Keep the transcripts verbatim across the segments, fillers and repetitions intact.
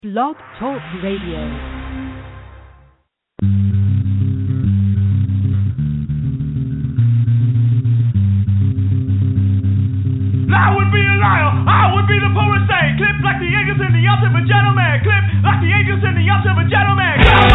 Blog Talk Radio. I would be a liar, I would be the poet saying, clip like the angels in the arms of a gentleman, clip like the angels in the arms of a gentleman.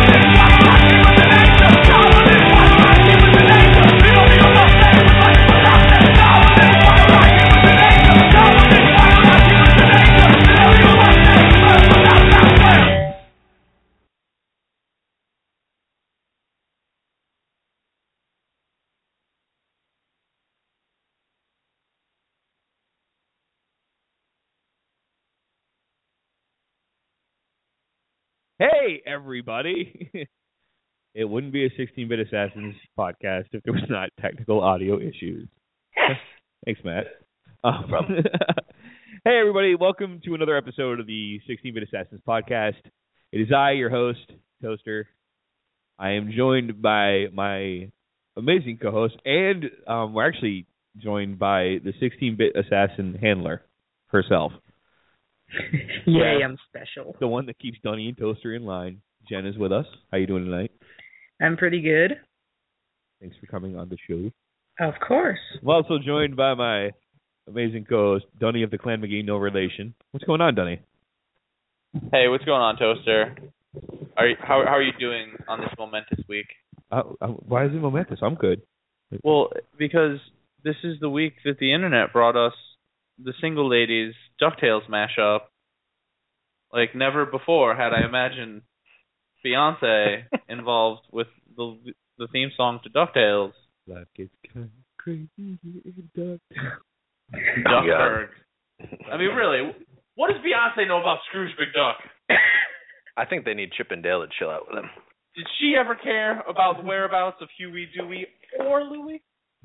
Hey, everybody. It wouldn't be a sixteen-bit Assassins podcast if there was not technical audio issues. Thanks, Matt. Um, hey, everybody. Welcome to another episode of the sixteen-bit Assassins podcast. It is I, your host, Toaster. I am joined by my amazing co-host, and um, we're actually joined by the sixteen-bit Assassin handler herself. Yay, I'm special. The one that keeps Dunny and Toaster in line. Jen is with us. How you doing tonight? I'm pretty good. Thanks for coming on the show. Of course. I'm also joined by my amazing co-host, Dunny of the Clan McGee, no relation. What's going on, Dunny? Hey, what's going on, Toaster? Are you, how how are you doing on this momentous week? Uh, uh, why is it momentous? I'm good. Well, because this is the week that the internet brought us the Single Ladies DuckTales mashup. Like never before had I imagined Beyonce involved with the the theme song to DuckTales. Life gets kind of crazy in Duck. Duckburg. I mean, really, what does Beyonce know about Scrooge McDuck? I think they need Chip and Dale to chill out with him. Did she ever care about the whereabouts of Huey, Dewey, or Louie?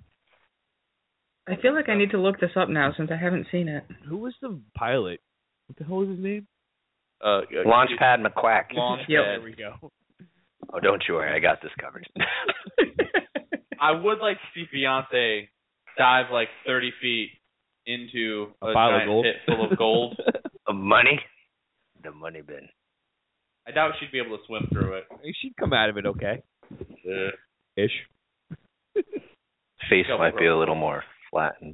I feel like I need to look this up now since I haven't seen it. Who was the pilot? What the hell was his name? Uh, uh, Launchpad McQuack. Launchpad. Yep. There we go. Oh, don't you worry, I got this covered. I would like to see Beyonce dive like thirty feet into a, A pile of giant gold. pit full of gold. Of money? The money bin. I doubt she'd be able to swim through it. She'd come out of it okay. Uh, Ish. Face Go, might be bro. a little more flattened.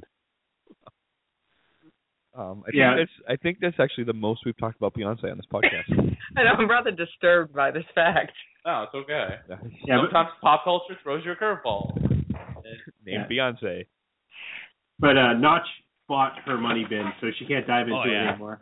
Um, I Yeah. think that's I think that's actually the most we've talked about Beyonce on this podcast. I know, I'm rather disturbed by this fact. no, it's okay. Yeah, but, Sometimes pop culture throws you a curveball. Named Yeah. Beyonce. but uh, Notch bought her money bin, so she can't dive into Oh, it yeah. anymore.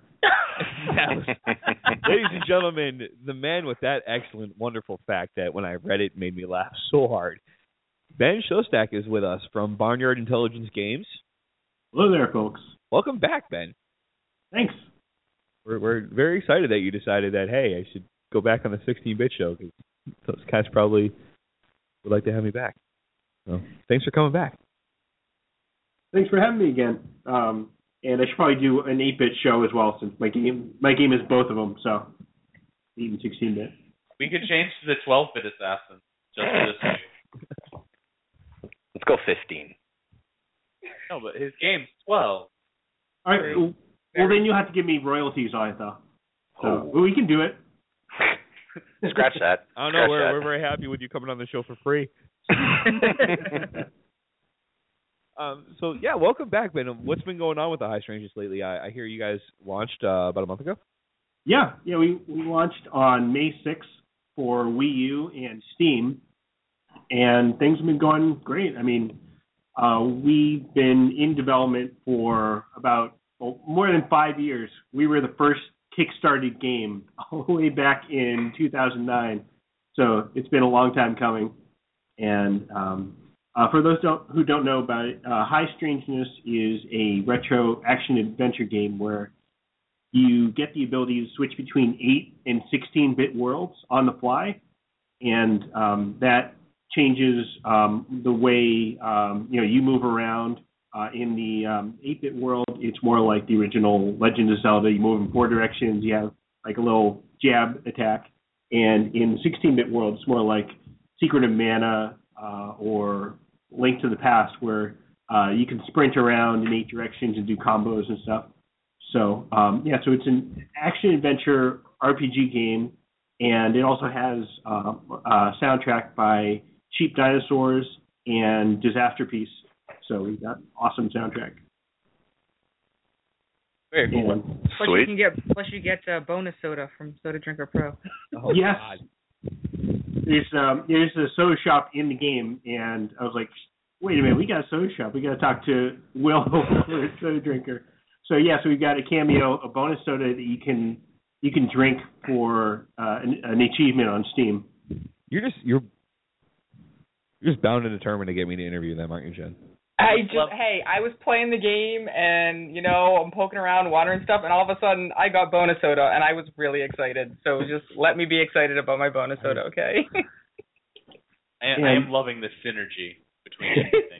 Ladies and gentlemen, the man with that excellent, wonderful fact that when I read it made me laugh so hard. Ben Shostak is with us from Barnyard Intelligence Games. Hello there, folks. Welcome back, Ben. Thanks. We're we're very excited that you decided that, hey, I should go back on the sixteen-bit show because those guys probably would like to have me back. So thanks for coming back. Thanks for having me again. Um, and I should probably do an eight-bit show as well, since my game my game is both of them, so eight and sixteen-bit. We could change to the twelve-bit assassin just for this week. Let's go fifteen. No, but his game's twelve. All right. Very- Well, well, then you have to give me royalties on it, though. So Oh. well, we can do it. Scratch that. I don't know. Scratch We're that. we're very happy with you coming on the show for free. Um, so yeah, welcome back, Ben. What's been going on with the High Strangeness lately? I, I hear you guys launched uh, about a month ago. Yeah, yeah. We we launched on May sixth for Wii U and Steam, and things have been going great. I mean, uh, we've been in development for about well, more than five years. We were the first kickstarted game all the way back in two thousand nine, so it's been a long time coming. And um, uh, for those don't, who don't know about it, uh, High Strangeness is a retro action-adventure game where you get the ability to switch between eight and sixteen-bit worlds on the fly, and um, that changes um, the way um, you know you move around. Uh, in the um, eight-bit world, it's more like the original Legend of Zelda. You move in four directions. You have like a little jab attack, and in the sixteen-bit world, it's more like Secret of Mana uh, or Link to the Past, where uh, you can sprint around in eight directions and do combos and stuff. So um, yeah, so it's an action adventure R P G game, and it also has uh, a soundtrack by Cheap Dinosaurs and Disasterpiece. So we got awesome soundtrack. Very cool. And, Plus Sweet. you can get plus you get uh, bonus soda from Soda Drinker Pro. Oh, yes. God. There's um there's a soda shop in the game, and I was like, wait a minute, we got a soda shop. We got to talk to Will, the soda drinker. So yeah, so we got a cameo, a bonus soda that you can you can drink for uh, an, an achievement on Steam. You're just you're you're just bound and determined to get me to interview them, aren't you, Jen? I just hey, I was playing the game and you know I'm poking around, watering stuff, and all of a sudden I got bonus soda, and I was really excited. So just let me be excited about my bonus soda, okay? I, I am loving the synergy between everything.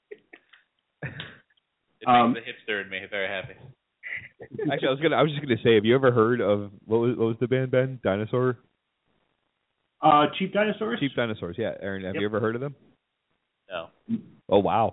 It Um, makes the hipster in me very happy. Actually, I was gonna I was just gonna say, have you ever heard of what was what was the band Ben Dinosaur? Uh, Cheap Dinosaurs. Cheap Dinosaurs, yeah. Aaron, have Yep. you ever heard of them? No. Oh wow.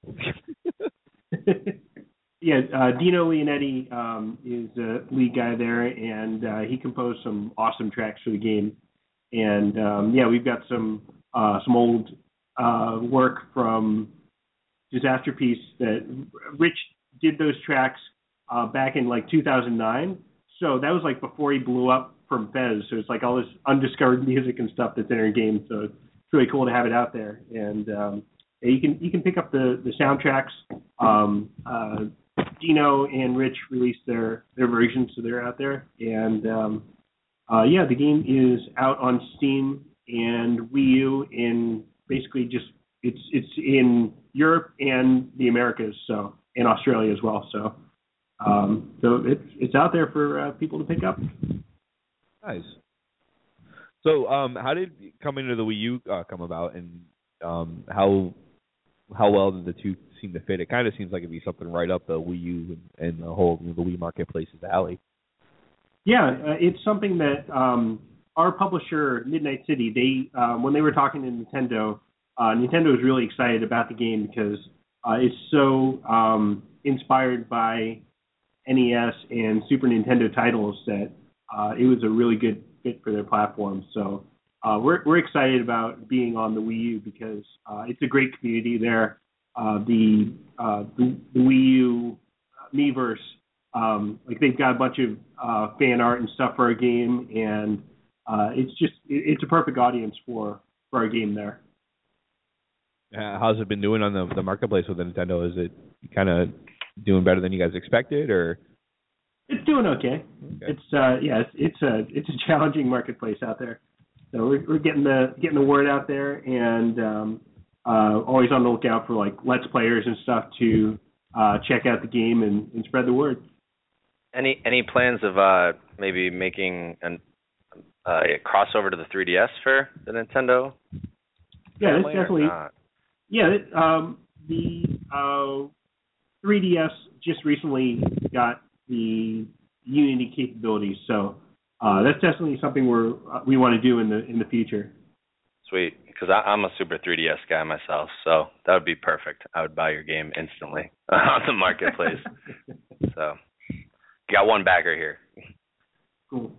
Yeah, uh, Dino Leonetti um, is the lead guy there, and uh, he composed some awesome tracks for the game. And um, yeah, we've got some uh, some old uh, work from Disasterpiece that Rich did those tracks uh, back in like two thousand nine. So that was like before he blew up from Fez. So it's like all this undiscovered music and stuff that's in our game. So it's really cool to have it out there. And um, you can you can pick up the the soundtracks. Um, uh, Dino and Rich released their, their versions, so they're out there. And um, uh, yeah, the game is out on Steam and Wii U in basically just it's it's in Europe and the Americas, so in Australia as well. So um, so it's it's out there for uh, people to pick up. Nice. So, um, how did coming to the Wii U uh, come about, and um, how how well did the two seem to fit? It kind of seems like it'd be something right up the Wii U and, and the whole you know, the Wii marketplace's alley. Yeah, uh, it's something that um, our publisher, Midnight City, they um, when they were talking to Nintendo, uh, Nintendo was really excited about the game because uh, it's so um, inspired by N E S and Super Nintendo titles that uh, it was a really good fit for their platform. So uh, we're we're excited about being on the Wii U because uh, it's a great community there. Uh, the, uh, the the Wii U Miiverse, um, like they've got a bunch of uh, fan art and stuff for our game, and uh, it's just it, it's a perfect audience for, for our game there. Uh, how's it been doing on the the marketplace with the Nintendo? Is it kind of doing better than you guys expected, or? It's doing okay. okay. It's uh, yeah, it's, it's a it's a challenging marketplace out there. So we're we're getting the getting the word out there, and um, uh, always on the lookout for like Let's Players and stuff to uh, check out the game and, and spread the word. Any any plans of uh, maybe making an, uh, a crossover to the three D S for the Nintendo? Yeah, that's definitely. Yeah, it, um, the uh, three D S just recently got the Unity capabilities, so uh, that's definitely something we're uh, we want to do in the in the future. Sweet, because I'm a super three D S guy myself, so that would be perfect. I would buy your game instantly on the marketplace. So, got one bagger here. Cool.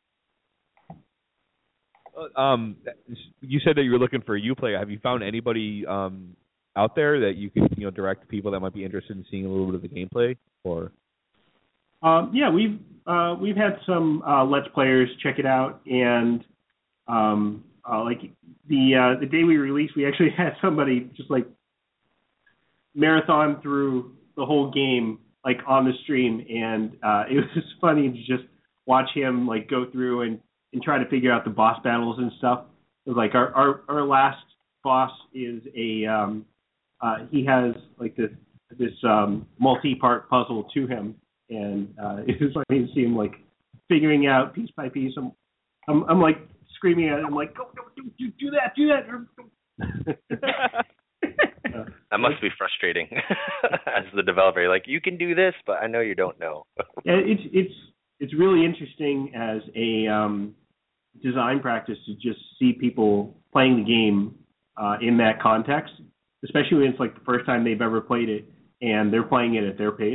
Um, you said that you were looking for a Uplay. Have you found anybody um out there that you could you know direct people that might be interested in seeing a little bit of the gameplay? Or um, yeah, we've uh, we've had some uh, Let's Players check it out, and um, uh, like the uh, the day we released, we actually had somebody just like marathon through the whole game like on the stream, and uh, it was just funny to just watch him like go through and, and try to figure out the boss battles and stuff. It was like our our, our last boss is a um, uh, he has like this this um, multi-part puzzle to him, and uh, it was funny to see him like figuring out piece by piece. I'm I'm, I'm like screaming at him, I'm like, go, go, do, do, do that, do that. That must be frustrating as the developer. You're like, you can do this, but I know you don't know. Yeah, it's it's it's really interesting as a um, design practice to just see people playing the game uh, in that context, especially when it's like the first time they've ever played it and they're playing it at their pace.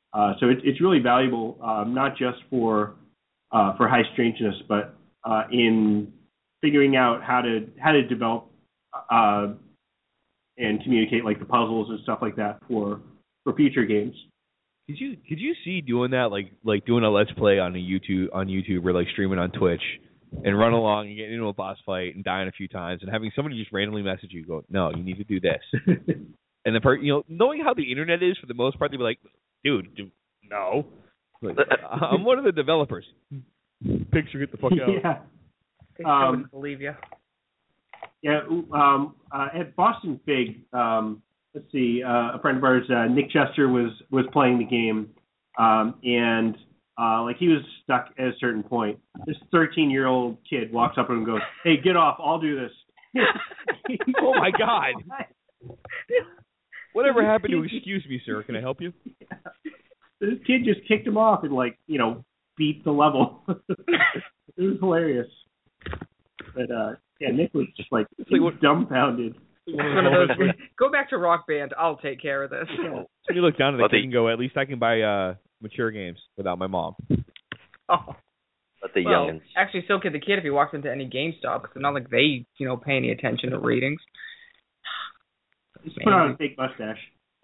Uh, so it, it's really valuable, um, not just for uh, for high strangeness, but uh, in figuring out how to how to develop uh, and communicate like the puzzles and stuff like that for for future games. Could you could you see doing that like like doing a let's play on a YouTube on YouTube or like streaming on Twitch and run along and get into a boss fight and dying a few times and having somebody just randomly message you go, no, you need to do this. And the part, you know, knowing how the internet is for the most part, they'd be like, dude, dude no. Like, I'm one of the developers. Picture, get the fuck out. Yeah. I Um, wouldn't believe you. Yeah, um, uh, at Boston Fig, um, let's see, uh, a friend of ours, uh, Nick Chester, was was playing the game, um, and uh, like he was stuck at a certain point. This thirteen-year-old kid walks up and goes, "Hey, get off! I'll do this." Oh my God! Whatever happened to excuse me, sir? Can I help you? Yeah. This kid just kicked him off and like you know beat the level. It was hilarious. But uh, yeah, Nick was just like, like what, dumbfounded. One of those, go back to Rock Band. I'll take care of this. So you look down at the Let kid the- and go, at least I can buy uh, mature games without my mom. Oh. Let the Well, youngins. actually, so could the kid if he walks into any GameStop. Because it's not like they, you know, pay any attention to ratings. Just put on a fake mustache.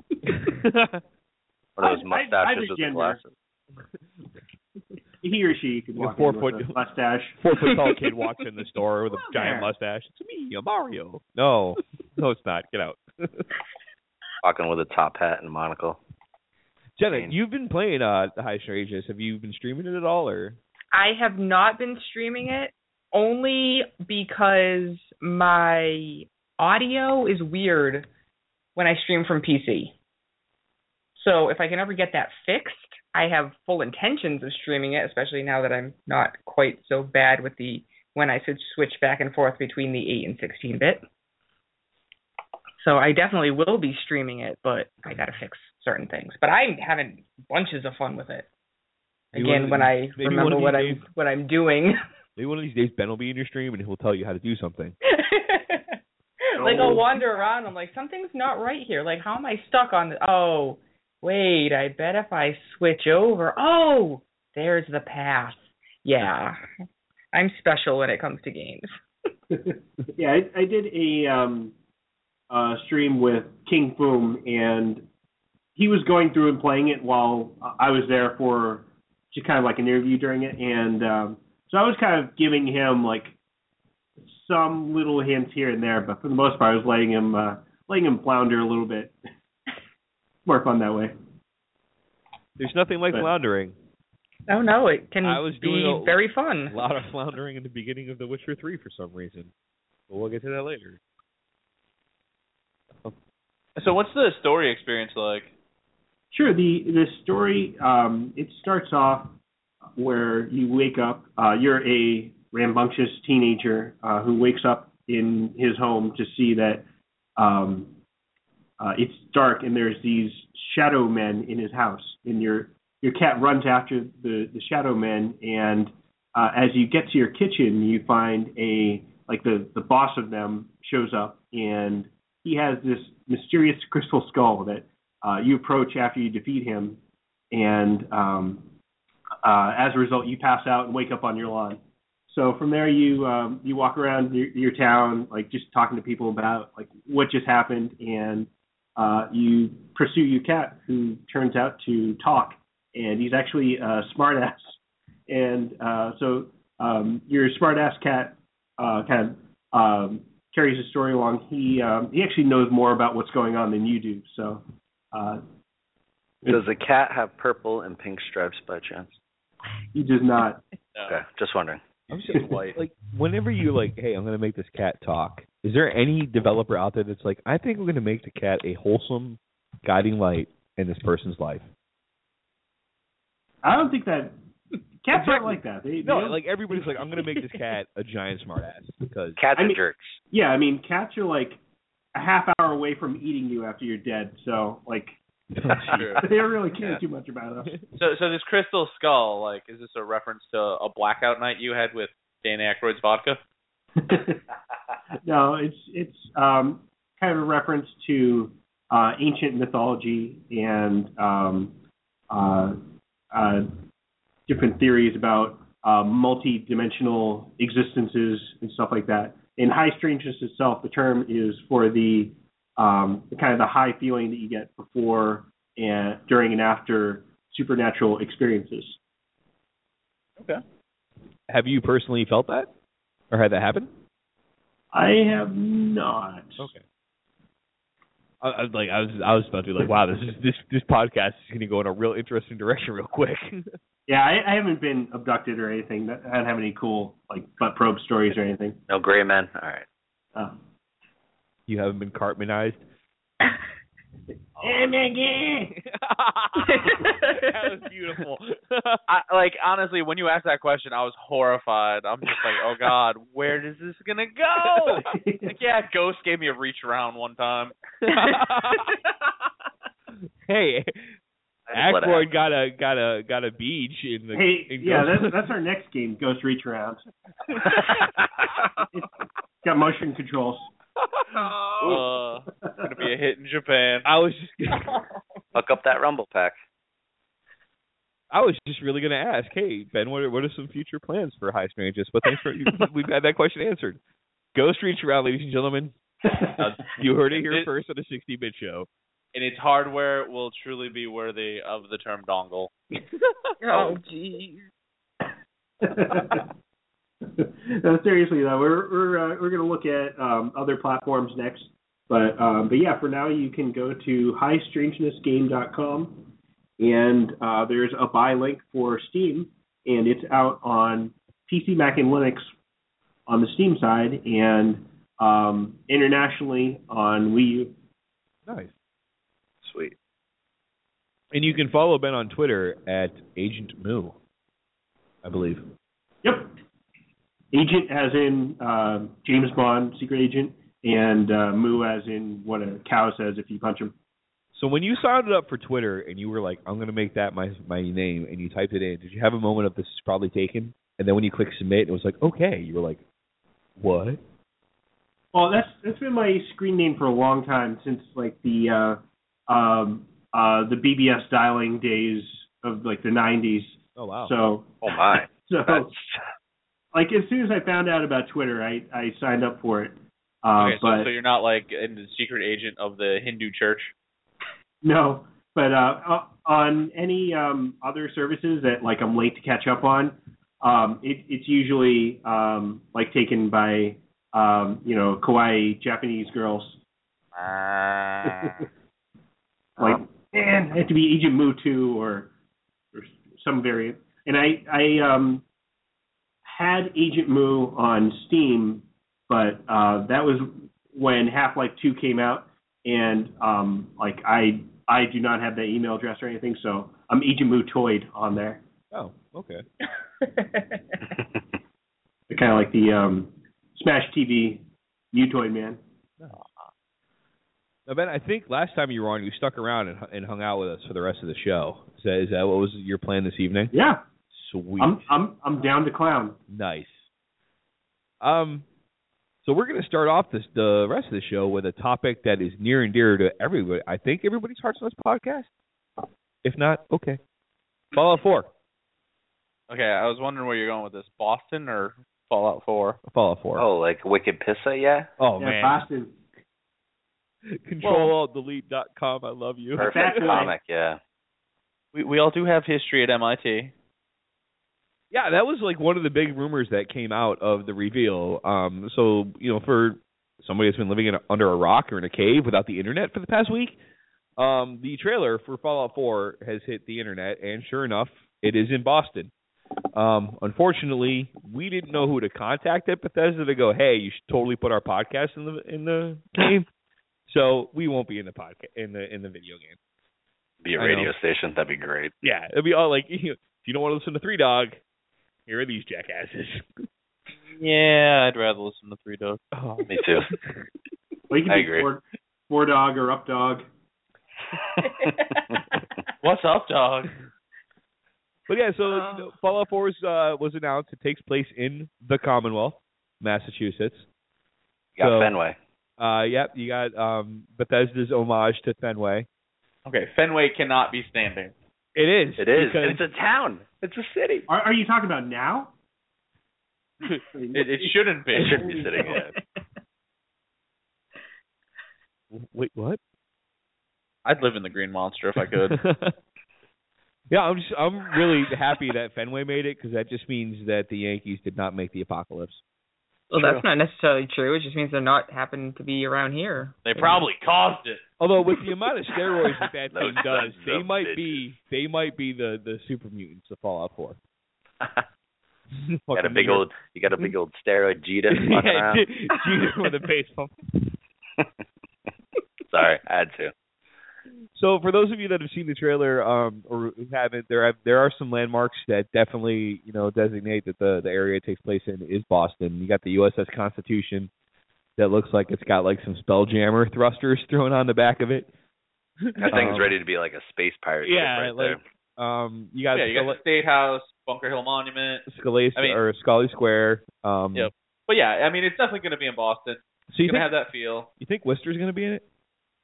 One of those I- I- mustaches either with the gender. glasses. He or she could walk four in foot- with a mustache. Four foot tall kid walks in the store with a Hello giant there. mustache. It's me, a Mario. No, no, it's not. Get out. Walking with a top hat and a monocle. Jenna, you've been playing uh, the High Strangeness. Have you been streaming it at all, or? I have not been streaming it only because my audio is weird when I stream from P C. So if I can ever get that fixed, I have full intentions of streaming it, especially now that I'm not quite so bad with the when I should switch back and forth between the eight and sixteen bit. So I definitely will be streaming it, but I got to fix certain things. But I'm having bunches of fun with it. Maybe Again, one when of I these- maybe remember one what of I'm these days- what I'm doing. Maybe one of these days Ben will be in your stream and he'll tell you how to do something. Like I'll wander around. I'm like, something's not right here. Like, how am I stuck on? The, oh, wait. I bet if I switch over. Oh, there's the path. Yeah, I'm special when it comes to games. Yeah, I, I did a um, uh, stream with King Boom, and he was going through and playing it while I was there for just kind of like an interview during it, and um, so I was kind of giving him like some little hints here and there, but for the most part, I was letting him uh, letting him flounder a little bit. More fun that way. There's nothing like But- floundering. Oh no, it can I was be doing a- very fun. A lot of floundering in the beginning of The Witcher three for some reason. But we'll get to that later. So what's the story experience like? Sure. The the story um, it starts off where you wake up. Uh, you're a rambunctious teenager uh, who wakes up in his home to see that um, uh, it's dark and there's these shadow men in his house. And your your cat runs after the the shadow men, and uh, as you get to your kitchen, you find a like the the boss of them shows up, and he has this mysterious crystal skull that uh, you approach after you defeat him, and um, uh, as a result, you pass out and wake up on your lawn. So from there, you um, you walk around your, your town, like just talking to people about like what just happened, and uh, you pursue your cat, who turns out to talk, and he's actually a smartass. And uh, so um, your smartass cat uh, kind of um, carries the story along. He um, he actually knows more about what's going on than you do. So uh, Does the cat have purple and pink stripes by chance? he does not. No. Okay, just wondering. I'm just like, like whenever you like, hey, I'm gonna make this cat talk. Is there any developer out there that's like, I think we're gonna make the cat a wholesome guiding light in this person's life? I don't think that cats aren't like that. They, No, they like everybody's like, I'm gonna make this cat a giant smartass because Cats I are mean- jerks. yeah. I mean, cats are like a half hour away from eating you after you're dead. So like True. they don't really care Yeah. too much about us. So, so this crystal skull, like, is this a reference to a blackout night you had with Dan Aykroyd's vodka? No, it's it's um, kind of a reference to uh, ancient mythology and um, uh, uh, different theories about uh, multi-dimensional existences and stuff like that. In high strangeness itself, the term is for the, um, the kind of the high feeling that you get before and during and after supernatural experiences. Okay. Have you personally felt that, or had that happen? I have not. Okay. I, I like I was I was about to be like, wow, this is this this podcast is going to go in a real interesting direction real quick. Yeah, I, I haven't been abducted or anything. I don't have any cool like butt probe stories or anything. No gray men. All right. Oh. You haven't been Cartmanized? Oh my god! That was beautiful. I, like, honestly, when you asked that question, I was horrified. I'm just like, oh god, where is this gonna go? Like, yeah, Ghost gave me a reach around one time. Hey, Ackroyd got a got a got a beach in the. Hey, in yeah, Ghost. that's that's our next game, Ghost Reach Around. It's got motion controls. Uh, gonna be a hit in Japan. I was just Hook up that Rumble pack. I was just really going to ask, hey Ben, what are, what are some future plans for High Strangeness? But thanks for we've had that question answered. Ghost Reach Around, ladies and gentlemen. Uh, you heard it here it, first on the sixty-bit show. And its hardware will truly be worthy of the term dongle. Oh, jeez. No, seriously though, we're we're uh, we're gonna look at um, other platforms next, but um, but yeah, for now you can go to high strangeness game dot com, and uh, there's a buy link for Steam, and it's out on P C, Mac, and Linux on the Steam side, and um, internationally on Wii U. Nice. Sweet. And you can follow Ben on Twitter at Agent Moo, I believe. Yep. Agent as in uh, James Bond, secret agent, and uh, Moo as in what a cow says if you punch him. So when you signed up for Twitter and you were like, I'm going to make that my my name, and you typed it in, did you have a moment of this is probably taken? And then when you click submit, it was like, okay. You were like, what? Well, that's that's been my screen name for a long time, since like the uh, um, uh, the B B S dialing days of like the nineties. Oh wow. So Oh my. so That's... like as soon as I found out about Twitter, I, I signed up for it. Uh, okay, so, but so you're not like in the secret agent of the Hindu church? no, but uh, on any um, other services that like I'm late to catch up on, um, it, it's usually um, like taken by um, you know kawaii Japanese girls. Uh, Like, man, I have to be Agent Moo too, or or some variant. And I I um had Agent Moo on Steam, but uh, that was when Half-Life two came out, and um like I I do not have that email address or anything, so I'm Agent Moo Toyed on there. Oh, okay. Kind of like the um Smash T V Mutoid man. Now, Ben, I think last time you were on, you stuck around and, and hung out with us for the rest of the show. Is that, is that what was your plan this evening? Yeah. Sweet. I'm I'm I'm down to clown. Nice. Um, so we're going to start off this the rest of the show with a topic that is near and dear to everybody. I think everybody's hearts on this podcast. If not, okay. Fallout four. Okay, I was wondering where you're going with this. Boston or Fallout four? Fallout four. oh, like Wicked Pissa, yeah? Oh yeah, man. Boston. Control Alt Delete dot com. I love you. Perfect comic, yeah. We we all do have history at M I T. Yeah, that was like one of the big rumors that came out of the reveal. Um, so, you know, for somebody that's been living in a, under a rock or in a cave without the internet for the past week, um, the trailer for Fallout four has hit the internet, and sure enough, it is in Boston. Um, unfortunately, we didn't know who to contact at Bethesda to go, hey, you should totally put our podcast in the in the game. So we won't be in the podcast in the in the video game. Be a I radio know. station, that'd be great. Yeah, it'll be all like, you know, if you don't want to listen to Three Dog, here are these jackasses. Yeah, I'd rather listen to Three Dog. Oh. Me too. Well, you can I be agree. Four, four dog or up dog. What's up, dog? But yeah, so you know, Fallout four is, uh, was announced. It takes place in the Commonwealth, Massachusetts. You got So, Fenway. Uh, yep, you got um, Bethesda's homage to Fenway. Okay, Fenway cannot be standing. It is. It is. because- It's a town. It's a city. Are, are you talking about now? It, it shouldn't be. It shouldn't be sitting here. Wait, what? I'd live in the Green Monster if I could. Yeah, I'm just I'm really happy that Fenway made it, because that just means that the Yankees did not make the apocalypse. Well, that's not necessarily true. It just means they're not happening to be around here. They probably caused it. Although with the amount of steroids that that Those team does, sons they of might bitches. be they might be the the super mutants of Fallout four. got a big old. You got a big old steroid Jeter walking yeah, around. Jeter with a baseball. Sorry, I had to. So for those of you that have seen the trailer, um, or who haven't, there have, there are some landmarks that definitely, you know, designate that the, the area it takes place in is Boston. You got the U S S Constitution that looks like it's got like some Spelljammer thrusters thrown on the back of it. That thing's Um, ready to be like a space pirate yeah, ship right like um, you got Yeah, you got the State House, Bunker Hill Monument. Scully I mean- or Scully Square. Um, Yep. But yeah, I mean, it's definitely going to be in Boston. So you It's going think to have that feel. you think Worcester's going to be in it?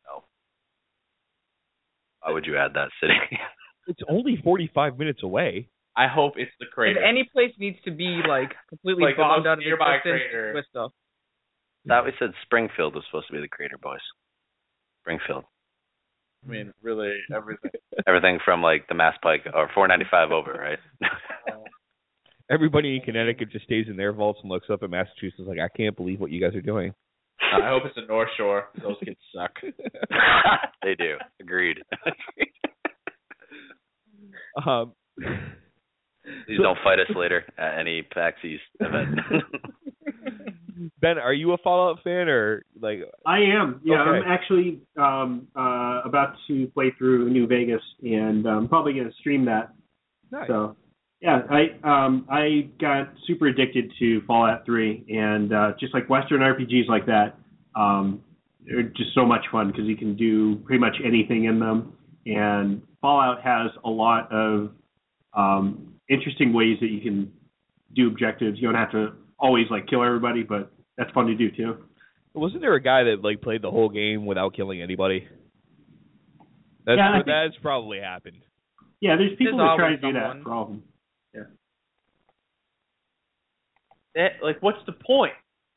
Why would you add that city? It's only forty-five minutes away. I hope it's the If crater. any place needs to be like completely Like the bombed most out of nearby existence, crater. with stuff. Thought we said Springfield was supposed to be the crater, boys. Springfield. I mean, really, everything. Everything from like the Mass Pike or four ninety-five over, right? Everybody in Connecticut just stays in their vaults and looks up at Massachusetts like, I can't believe what you guys are doing. I hope it's the North Shore. Those kids suck. They do. Agreed. Um, Please don't fight us later at any PAX East event. Ben, are you a Fallout fan or like? I am. Yeah, Okay. I'm actually um, uh, about to play through New Vegas, and I'm probably going to stream that. Nice. So, yeah, I um, I got super addicted to Fallout three, and uh, just like Western R P Gs like that, um, they're just so much fun because you can do pretty much anything in them. And Fallout has a lot of um, interesting ways that you can do objectives. You don't have to always like kill everybody, but that's fun to do too. Wasn't there a guy that like played the whole game without killing anybody? That's Yeah, I think- that's probably happened. Yeah, there's people There's that try to always do that someone. for all of them. That, like, what's the point?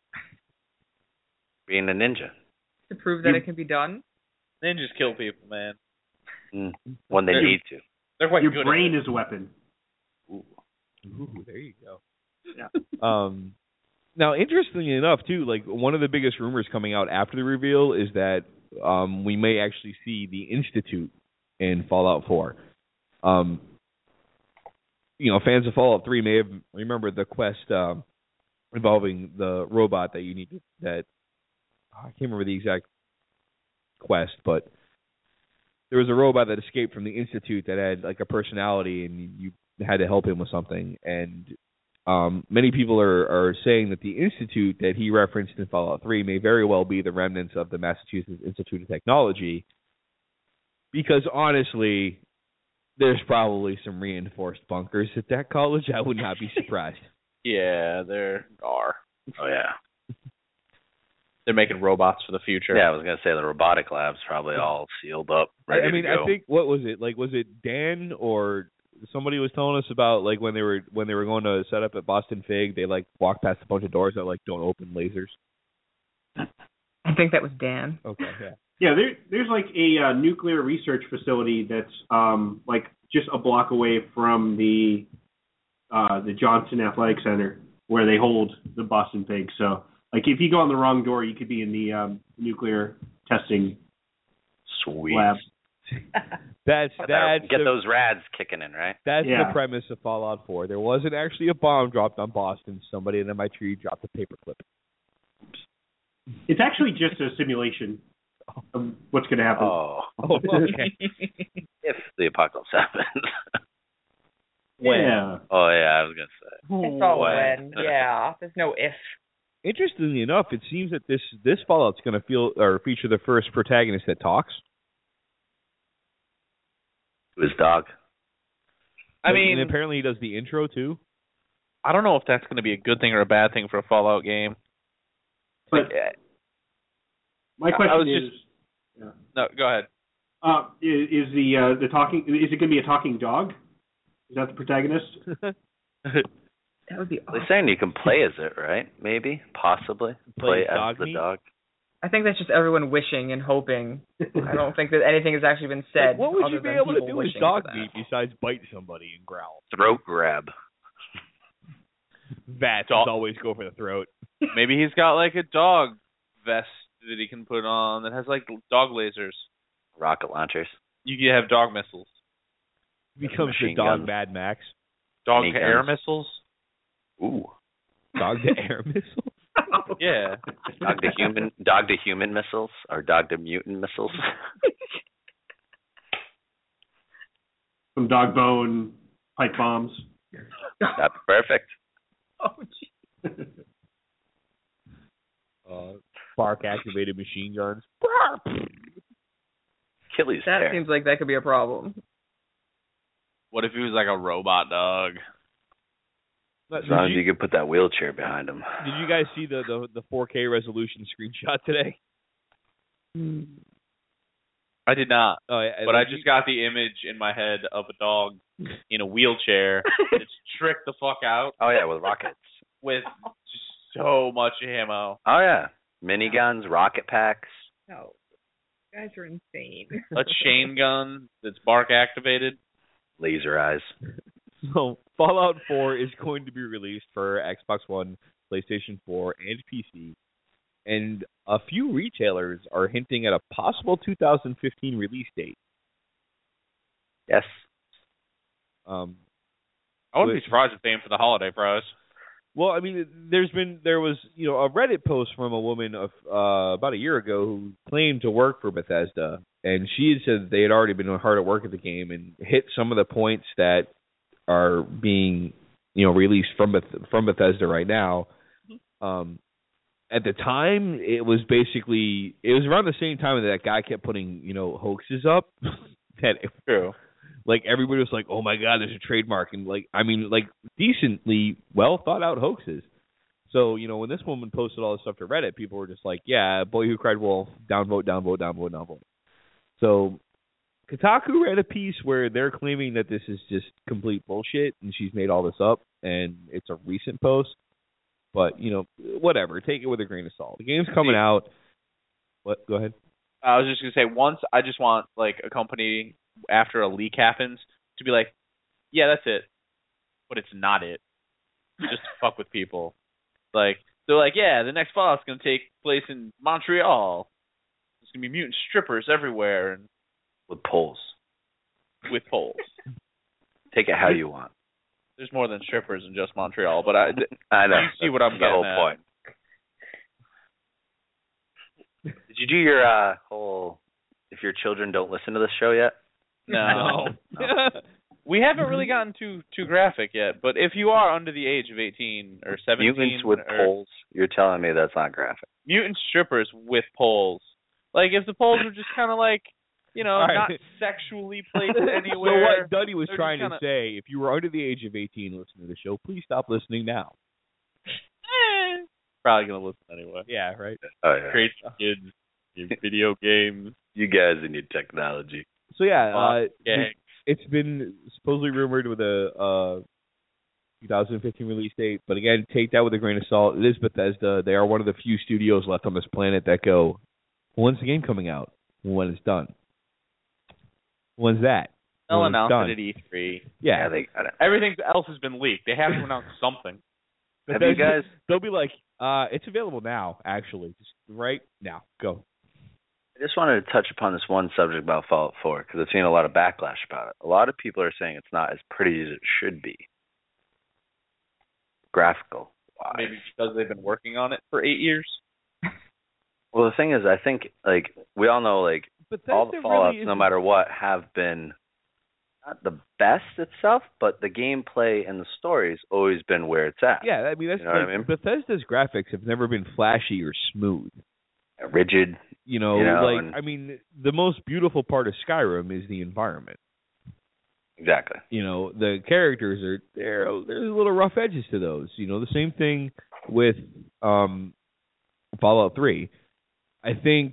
Being a ninja. To prove that You- it can be done. Ninjas kill people, man. Mm. When they They're- need to. They're quite Your good brain at it. is a weapon. Ooh, there you go. Yeah. Um, now, interestingly enough, too, like one of the biggest rumors coming out after the reveal is that um, we may actually see the Institute in Fallout four. Um, you know, fans of Fallout three may have remembered the quest um, involving the robot that you need to, that I can't remember the exact quest, but there was a robot that escaped from the Institute that had like a personality, and you had to help him with something. And um, many people are, are saying that the Institute that he referenced in Fallout three may very well be the remnants of the Massachusetts Institute of Technology, because honestly, there's probably some reinforced bunkers at that college. I would not be surprised. Yeah, they're are. Oh, yeah. They're making robots for the future. Yeah, I was going to say the robotic lab's probably all sealed up, I, ready I mean, to go. I think what was it like? Was it Dan or somebody was telling us about like when they were when they were going to set up at Boston Fig, they like walked past a bunch of doors that like don't open lasers. I think that was Dan. Okay, yeah. Yeah, there, there's like a uh, nuclear research facility that's um, like just a block away from the uh, the Johnson Athletic Center where they hold the Boston Pig. So, like, if you go on the wrong door, you could be in the um, nuclear testing Sweet. lab. That's Get, that- that's get the, those rads kicking in, right? that's Yeah. the premise of Fallout four. There wasn't actually a bomb dropped on Boston. Somebody in my tree dropped a paperclip. It's actually just a simulation of what's going to happen. Oh, Oh, okay. if the apocalypse happens. Yeah. Oh, yeah, I was going to say. It's all when. when. Yeah. There's no if. Interestingly enough, it seems that this this Fallout's going to feel or feature the first protagonist that talks. His dog. I Like, mean, and apparently he does the intro too. I don't know if that's going to be a good thing or a bad thing for a Fallout game. But Like, uh, my I- I question was is, just- no, go ahead. Uh, is, is the uh, the talking? Is it going to be a talking dog? Is that the protagonist? That would be awesome. They're saying you can play as it, right? Maybe, possibly Play play as dog the meat? dog. I think that's just everyone wishing and hoping. I don't think that anything has actually been said. Like, what would other you be than able to people do with wishing dog for that. meat besides bite somebody and growl? Throat grab. Vats Dog- always go for the throat. Maybe he's got like a dog vest that he can put on that has like dog lasers. Rocket launchers. You can have dog missiles, Becomes the Machine dog guns. Mad Max. dog Mini to air guns. missiles. Ooh. Dog to air missile. Yeah, Dog to human, dog to human missiles or dog to mutant missiles. Some dog bone pipe bombs. That's perfect. Oh, gee. Uh, Spark activated machine guns. Achilles That tear. seems like that could be a problem. what if he was like a robot dog? As Did long as you, you could put that wheelchair behind him. did you guys see the, the the four K resolution screenshot today? I did not, Oh, yeah, but I like, just got the image in my head of a dog in a wheelchair. It's tricked the fuck out Oh yeah, with rockets. with just so much ammo. Oh yeah, miniguns, rocket packs. No. You guys are insane. A chain gun that's bark activated. Laser eyes. So Fallout four is going to be released for Xbox One, PlayStation four, and P C. And a few retailers are hinting at a possible two thousand fifteen release date. Yes. Um, I wouldn't Which- be surprised if they aim for the holiday prize. well, I mean, there's been there was you know a Reddit post from a woman of uh, about a year ago who claimed to work for Bethesda, and she had said that they had already been hard at work at the game and hit some of the points that are being you know released from Beth- from Bethesda right now. Um, at the time, it was basically it was around the same time that that guy kept putting you know hoaxes up that it, True. like everybody was like, "Oh my God, there's a trademark," and like I mean, like decently well thought out hoaxes. So you know, when this woman posted all this stuff to Reddit, people were just like, "Yeah, boy who cried wolf, downvote, downvote, downvote, downvote." So Kotaku read a piece where they're claiming that this is just complete bullshit and she's made all this up, and it's a recent post. But you know, whatever, take it with a grain of salt. The game's coming out. What? Go ahead. I was just gonna say, once I just want like a company after a leak happens to be like, yeah, that's it, but it's not it. Just to fuck with people. Like they're like, yeah, the next Fallout's gonna take place in Montreal. There's gonna be mutant strippers everywhere and With poles. with poles. Take it how you want. There's more than strippers in just Montreal, but I, I know. You see what I'm That's the whole getting at. point. Did you do your uh, whole if your children don't listen to this show yet? no. We haven't really gotten too too graphic yet, but if you are under the age of eighteen or seventeen, Mutants with or poles. You're telling me that's not graphic. mutant strippers with poles, like if the poles were just kind of like, you know, All right. not sexually placed So anywhere. what Duddy was They're trying just to kinda- say, if you were under the age of eighteen listening to the show, please stop listening now. Eh, probably gonna listen anyway. Yeah, right. Oh yeah. Create kids, your video games. You guys and your technology. So yeah, uh, Yeah, it's been supposedly rumored with a uh, two thousand fifteen release date, but again, take that with a grain of salt. It is Bethesda. They are one of the few studios left on this planet that go, when's the game coming out? When it's done. When's that? they'll When it's announce done. it at E three. Yeah. Yeah, they got it. Everything else has been leaked. They have to announce something. Have you guys? They'll be like, uh, it's available now, actually. Just right now. Go. I just wanted to touch upon this one subject about Fallout four because I've seen a lot of backlash about it. A lot of people are saying it's not as pretty as it should be. Graphical wise. Maybe because they've been working on it for eight years. Well, the thing is, I think like we all know, like Bethesda all the really Fallouts, isn't- no matter what, have been not the best itself, but the gameplay and the story's always been where it's at. Yeah, I mean that's You know what like, I mean? Bethesda's graphics have never been flashy or smooth. Rigid. You know, You know, like and- I mean, the most beautiful part of Skyrim is the environment. Exactly. You know, the characters are there. There's a little rough edges to those. You know, the same thing with um, Fallout three. I think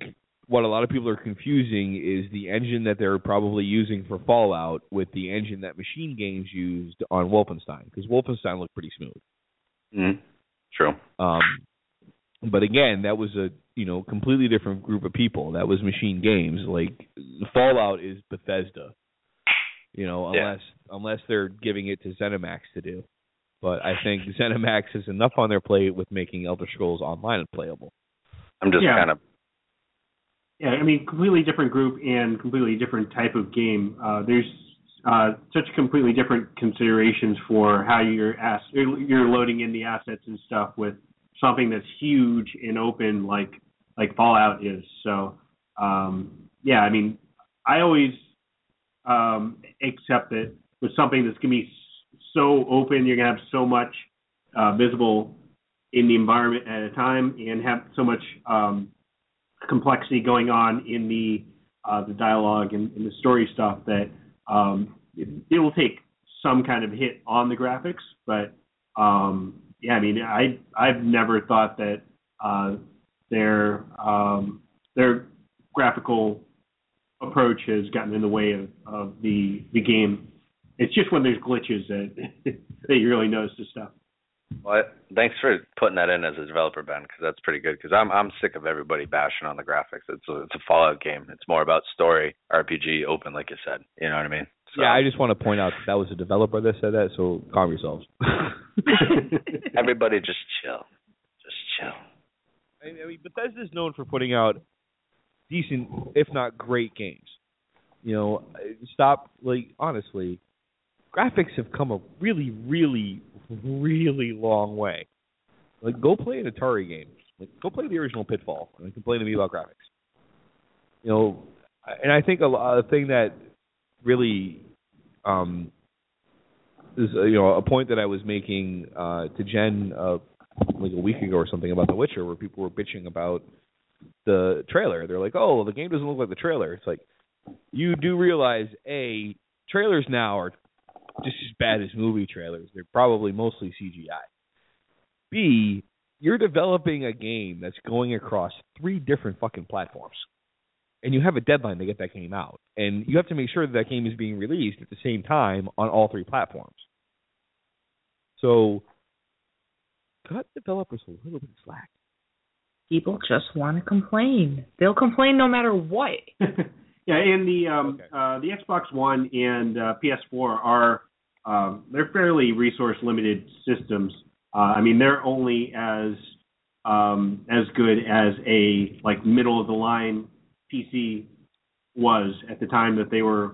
what a lot of people are confusing is the engine that they're probably using for Fallout with the engine that Machine Games used on Wolfenstein, because Wolfenstein looked pretty smooth. Mm-hmm. True. Um, but again, that was a you know completely different group of people. That was Machine Games. Like Fallout is Bethesda, you know, unless yeah. unless they're giving it to ZeniMax to do. But I think ZeniMax has enough on their plate with making Elder Scrolls Online playable. I'm just yeah. kind of. Yeah, I mean, completely different group and completely different type of game. Uh, there's uh, such completely different considerations for how you're ass- you're loading in the assets and stuff with something that's huge and open like like Fallout is. So, um, yeah, I mean, I always um, accept it with something that's going to be so open, you're going to have so much uh, visible in the environment at a time and have so much um, complexity going on in the uh, the dialogue and, and the story stuff that um, it, it will take some kind of hit on the graphics. But um, yeah, I mean, I I've never thought that uh, their um, their graphical approach has gotten in the way of, of the the game. It's just when there's glitches that that you really notice this stuff. Well, thanks for putting that in as a developer, Ben, because that's pretty good. Because I'm I'm sick of everybody bashing on the graphics. It's a, it's a Fallout game. It's more about story, R P G, open, like you said. You know what I mean? So, yeah, I just want to point out that, that was a developer that said that. So calm yourselves. Everybody, just chill, just chill. I mean, Bethesda's known for putting out decent, if not great, games. You know, stop. Like honestly, graphics have come a really, really, really long way. Like, go play an Atari game. Like, go play the original Pitfall and complain to me about graphics. You know, and I think a, a thing that really um, is, uh, you know, a point that I was making uh, to Jen uh, like a week ago or something about The Witcher, where people were bitching about the trailer. They're like, oh, well, the game doesn't look like the trailer. It's like, you do realize, A, trailers now are just as bad as movie trailers. They're probably mostly C G I. B, you're developing a game that's going across three different fucking platforms. And you have a deadline to get that game out. And you have to make sure that that game is being released at the same time on all three platforms. So, cut developers a little bit of slack. People just want to complain. They'll complain no matter what. Yeah, and the um, okay. uh, the Xbox One and uh, P S four are um, they're fairly resource limited systems. Uh, I mean, they're only as um, as good as a like middle of the line P C was at the time that they were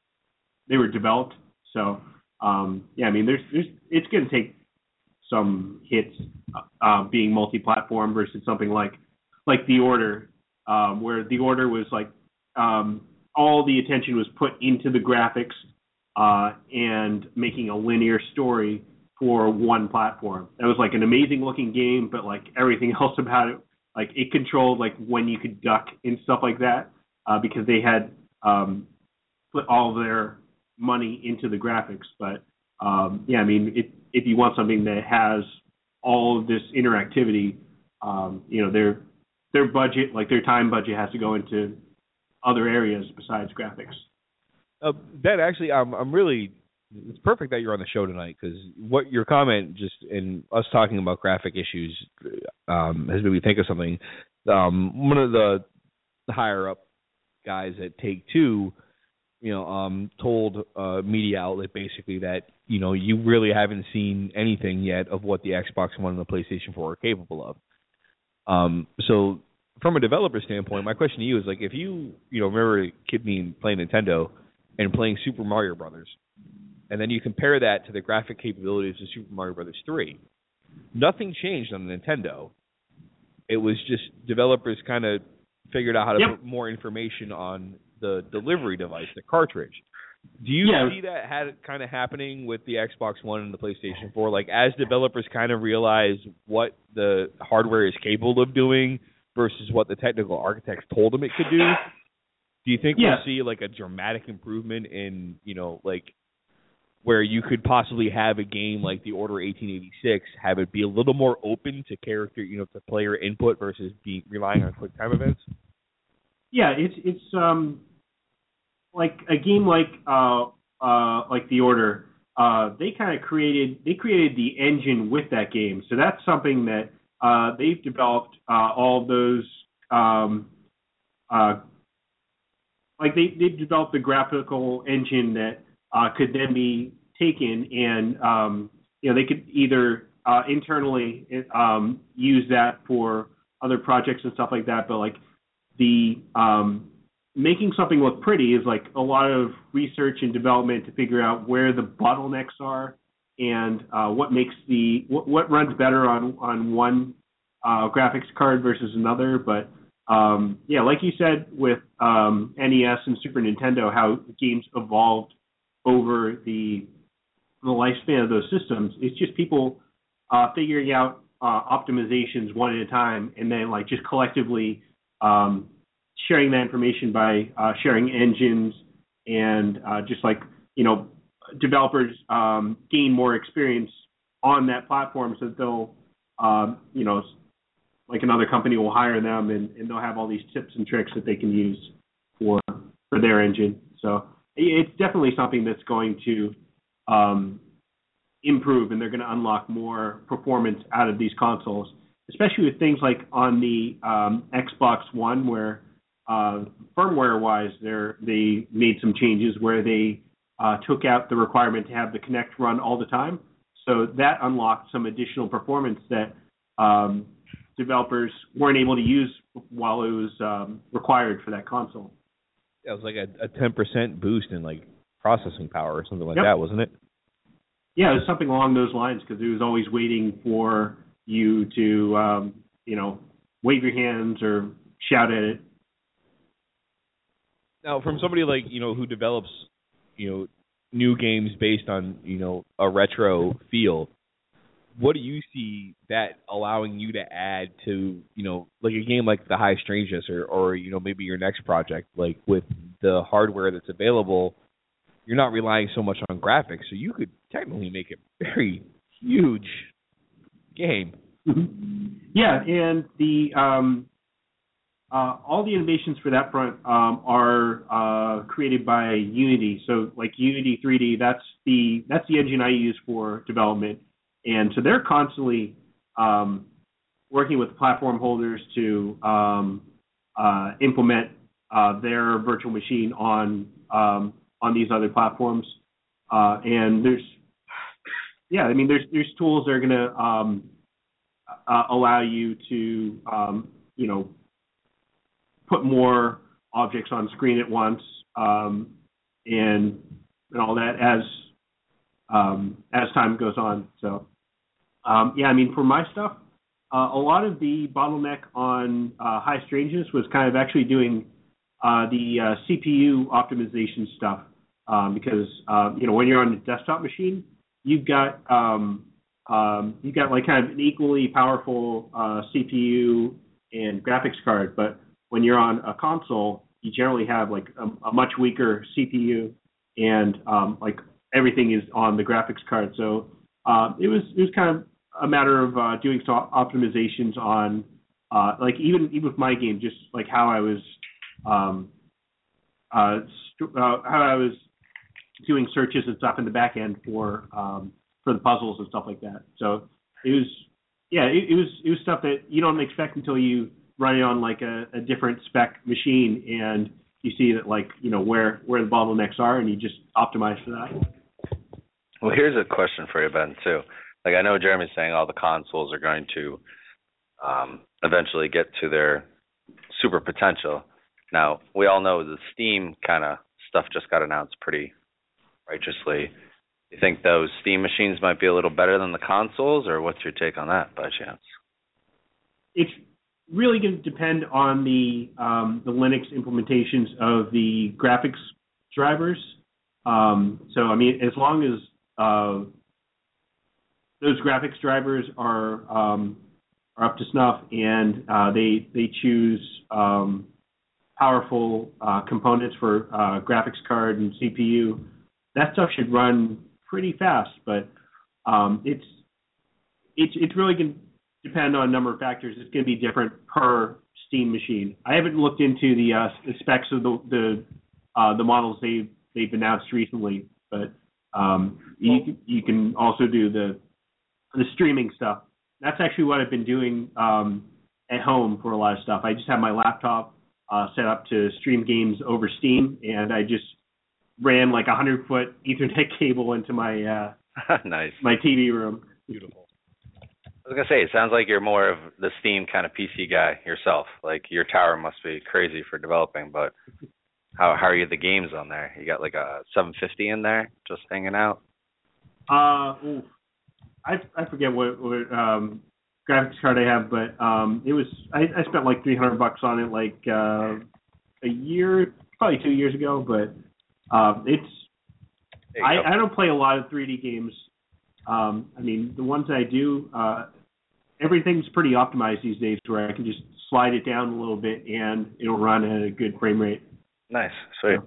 they were developed. So um, yeah, I mean, there's there's it's going to take some hits uh, being multi-platform versus something like like The Order, um, where The Order was like. Um, all the attention was put into the graphics uh, and making a linear story for one platform. That was like an amazing looking game, but like everything else about it, like it controlled like when you could duck and stuff like that uh, because they had um, put all their money into the graphics. But um, yeah, I mean, it, if you want something that has all of this interactivity, um, you know, their their budget, like their time budget, has to go into other areas besides graphics. Uh, Ben, actually, I'm I'm really. It's perfect that you're on the show tonight because what your comment just in us talking about graphic issues um, has made me think of something. Um, one of the higher up guys at Take Two, you know, um, told a media outlet basically that you know you really haven't seen anything yet of what the Xbox One and the PlayStation four are capable of. Um, so. From a developer standpoint, my question to you is like, if you, you know, remember a kid being playing Nintendo and playing Super Mario Brothers, and then you compare that to the graphic capabilities of Super Mario Brothers three, nothing changed on the Nintendo. It was just developers kind of figured out how to yep. put more information on the delivery device, the cartridge. Do you yeah. see that had kind of happening with the Xbox One and the PlayStation four? Like, as developers kind of realize what the hardware is capable of doing versus what the technical architects told them it could do, do you think yeah. we'll see like a dramatic improvement in, you know, like where you could possibly have a game like The Order eighteen eighty-six, have it be a little more open to character, you know, to player input versus be relying on quick time events? Yeah, it's it's um like a game like uh uh like The Order. Uh, they kind of created they created the engine with that game, so that's something that uh, they've developed uh, all those um, uh, like they they developed the graphical engine that uh, could then be taken and um, you know they could either uh, internally um, use that for other projects and stuff like that, but like the um, making something look pretty is like a lot of research and development to figure out where the bottlenecks are and uh, what makes the what, what runs better on on one uh, graphics card versus another. But um, yeah, like you said with um, N E S and Super Nintendo, how games evolved over the the lifespan of those systems. It's just people uh, figuring out uh, optimizations one at a time, and then like just collectively. Um, sharing that information by uh, sharing engines and uh, just like, you know, developers um, gain more experience on that platform so that they'll, um, you know, like another company will hire them and, and they'll have all these tips and tricks that they can use for for their engine. So it's definitely something that's going to um, improve, and they're going to unlock more performance out of these consoles, especially with things like on the um, Xbox One where Uh, firmware-wise, they made some changes where they uh, took out the requirement to have the Kinect run all the time. So that unlocked some additional performance that um, developers weren't able to use while it was um, required for that console. Yeah, it was like a, a ten percent boost in like processing power or something like Yep. that, wasn't it? Yeah, it was something along those lines because it was always waiting for you to, um, you know, wave your hands or shout at it. Now, from somebody like, you know, who develops, you know, new games based on, you know, a retro feel, what do you see that allowing you to add to, you know, like a game like the High Strangeness or, or, you know, maybe your next project, like with the hardware that's available, you're not relying so much on graphics, so you could technically make a very huge game. Mm-hmm. Yeah, and the um, Uh, all the innovations for that front um, are uh, created by Unity. So, like Unity three D, that's the that's the engine I use for development, and so they're constantly um, working with platform holders to um, uh, implement uh, their virtual machine on um, on these other platforms. Uh, and there's, yeah, I mean, there's there's tools that are going to um, uh, allow you to, um, you know. put more objects on screen at once, um, and and all that as um, as time goes on. So, um, yeah, I mean, for my stuff, uh, a lot of the bottleneck on uh, High Strangeness was kind of actually doing uh, the uh, C P U optimization stuff um, because uh, you know when you're on a desktop machine, you've got um, um, you've got like kind of an equally powerful uh, C P U and graphics card, but when you're on a console, you generally have like a, a much weaker C P U, and um, like everything is on the graphics card. So uh, it was it was kind of a matter of uh, doing some optimizations on uh, like even even with my game, just like how I was um, uh, st- uh, how I was doing searches and stuff in the back end for um, for the puzzles and stuff like that. So it was yeah it, it was it was stuff that you don't expect until you run it on like a, a different spec machine, and you see that like you know where where the bottlenecks are, and you just optimize for that. Well, here's a question for you, Ben, too. Like I know Jeremy's saying all the consoles are going to um, eventually get to their super potential. Now we all know the Steam kind of stuff just got announced pretty righteously. You think those Steam machines might be a little better than the consoles, or what's your take on that by chance? It's really going to depend on the um, the Linux implementations of the graphics drivers. Um, so, I mean, as long as uh, those graphics drivers are um, are up to snuff and uh, they they choose um, powerful uh, components for uh, graphics card and C P U, that stuff should run pretty fast. But um, it's it's it's really going to depend on a number of factors. It's going to be different per Steam machine. I haven't looked into the, uh, the specs of the the, uh, the models they they've announced recently, but um, you can, you can also do the the streaming stuff. That's actually what I've been doing um, at home for a lot of stuff. I just have my laptop uh, set up to stream games over Steam, and I just ran like a hundred foot Ethernet cable into my uh, nice my T V room. Beautiful. I was gonna say, it sounds like you're more of the Steam kind of P C guy yourself. Like your tower must be crazy for developing, but how how are you the games on there? You got like a seven fifty in there, just hanging out. Uh, ooh, I I forget what what um, graphics card I have, but um, it was I, I spent like three hundred bucks on it like uh, a year, probably two years ago. But uh, it's I, I don't play a lot of three D games. Um, I mean, the ones that I do, uh, everything's pretty optimized these days, where I can just slide it down a little bit and it'll run at a good frame rate. Nice, sweet.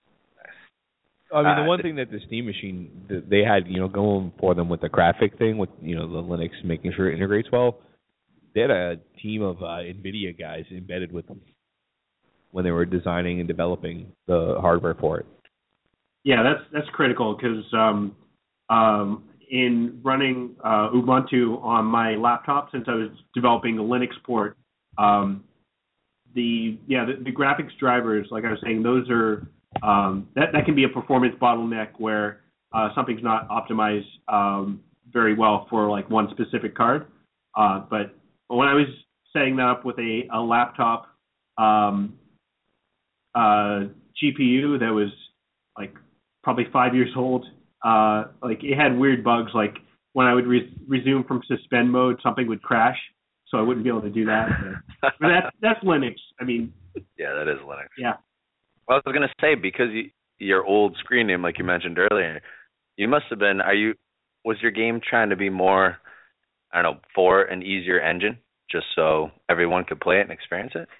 I mean, the Uh, one thing that the Steam machine that they had, you know, going for them with the graphic thing, with you know the Linux making sure it integrates well, they had a team of uh, NVIDIA guys embedded with them when they were designing and developing the hardware for it. Yeah, that's that's critical because um, um, in running uh, Ubuntu on my laptop, since I was developing the Linux port, um, the yeah the, the graphics drivers, like I was saying, those are um, that that can be a performance bottleneck where uh, something's not optimized um, very well for like one specific card. Uh, but when I was setting that up with a, a laptop um, uh, G P U that was like probably five years old, uh, like it had weird bugs. Like when I would re- resume from suspend mode, something would crash, so I wouldn't be able to do that. But, but that's that's Linux. I mean, yeah, that is Linux. yeah. Well, I was gonna say, because you, your old screen name, like you mentioned earlier, you must have been. Are you? Was your game trying to be more, I don't know, for an easier engine, just so everyone could play it and experience it?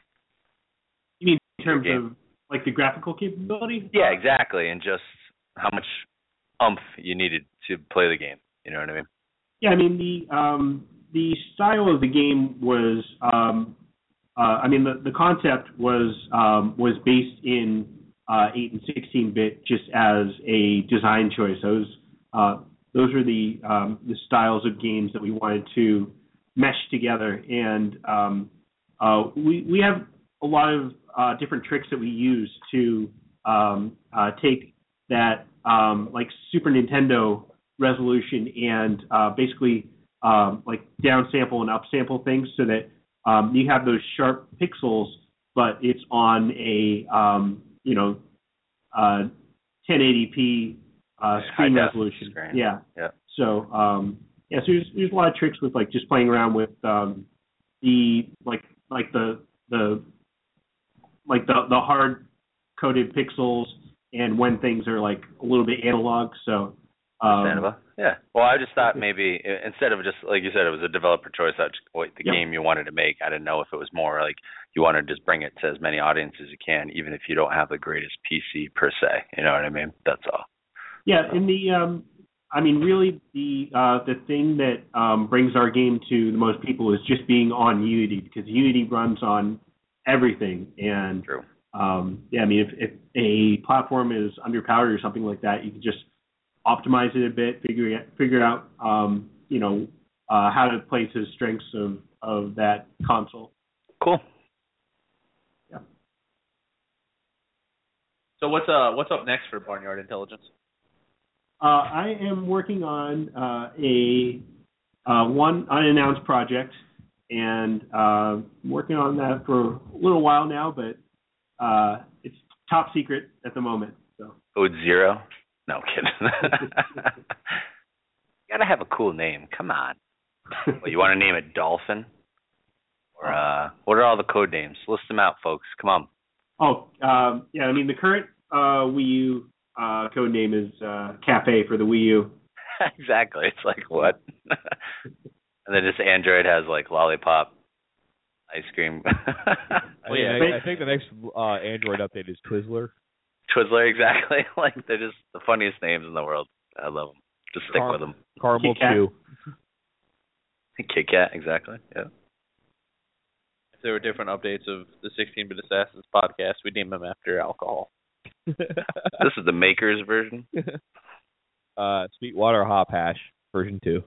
You mean in terms of like the graphical capability? Yeah, exactly, and just how much oomph you needed to play the game. You know what I mean? Yeah, I mean the um, the style of the game was. Um, uh, I mean the, the concept was um, was based in uh, eight and sixteen bit just as a design choice. Those uh, those are the um, the styles of games that we wanted to mesh together, and um, uh, we we have a lot of uh, different tricks that we use to um, uh, take that um, like Super Nintendo resolution and uh, basically um, like downsample and upsample things so that um, you have those sharp pixels, but it's on a um, you know uh, ten eighty p uh, screen resolution. Screen. Yeah. Yeah. So um, yeah, so there's there's a lot of tricks with like just playing around with um, the like like the the like the the hard coded pixels and when things are like a little bit analog. So um, yeah. Well, I just thought maybe instead of just like you said, it was a developer choice. That's what the yep. game you wanted to make. I didn't know if it was more like you want to just bring it to as many audiences as you can, even if you don't have the greatest P C per se. You know what I mean? That's all. Yeah, and the um, I mean, really, the uh, the thing that um, brings our game to the most people is just being on Unity, because Unity runs on everything. And True. Um, yeah, I mean, if, if a platform is underpowered or something like that, you can just optimize it a bit, figure it, figure out, um, you know, uh, how to play to the strengths of, of that console. Cool. Yeah. So what's uh what's up next for Barnyard Intelligence? Uh, I am working on uh, a uh, one unannounced project, and uh, working on that for a little while now, but uh, it's top secret at the moment. So. Code Zero? No, kidding. You gotta have a cool name. Come on. Well, you want to name it Dolphin? Or uh, what are all the code names? List them out, folks. Come on. Oh, um, yeah. I mean, the current uh, Wii U uh, code name is uh, Cafe for the Wii U. Exactly. It's like what? And then just Android has like lollipop, ice cream. Oh yeah, I, I think the next uh, Android update is Twizzler. Twizzler, exactly. Like they're just the funniest names in the world. I love them. Just stick Car- with them. Caramel Kit Kat. Chew. Kit Kat, exactly. Yeah. if there were different updates of the sixteen-Bit Assassins podcast, we'd name them after alcohol. This is the maker's version. uh, Sweetwater Hop Hash version two.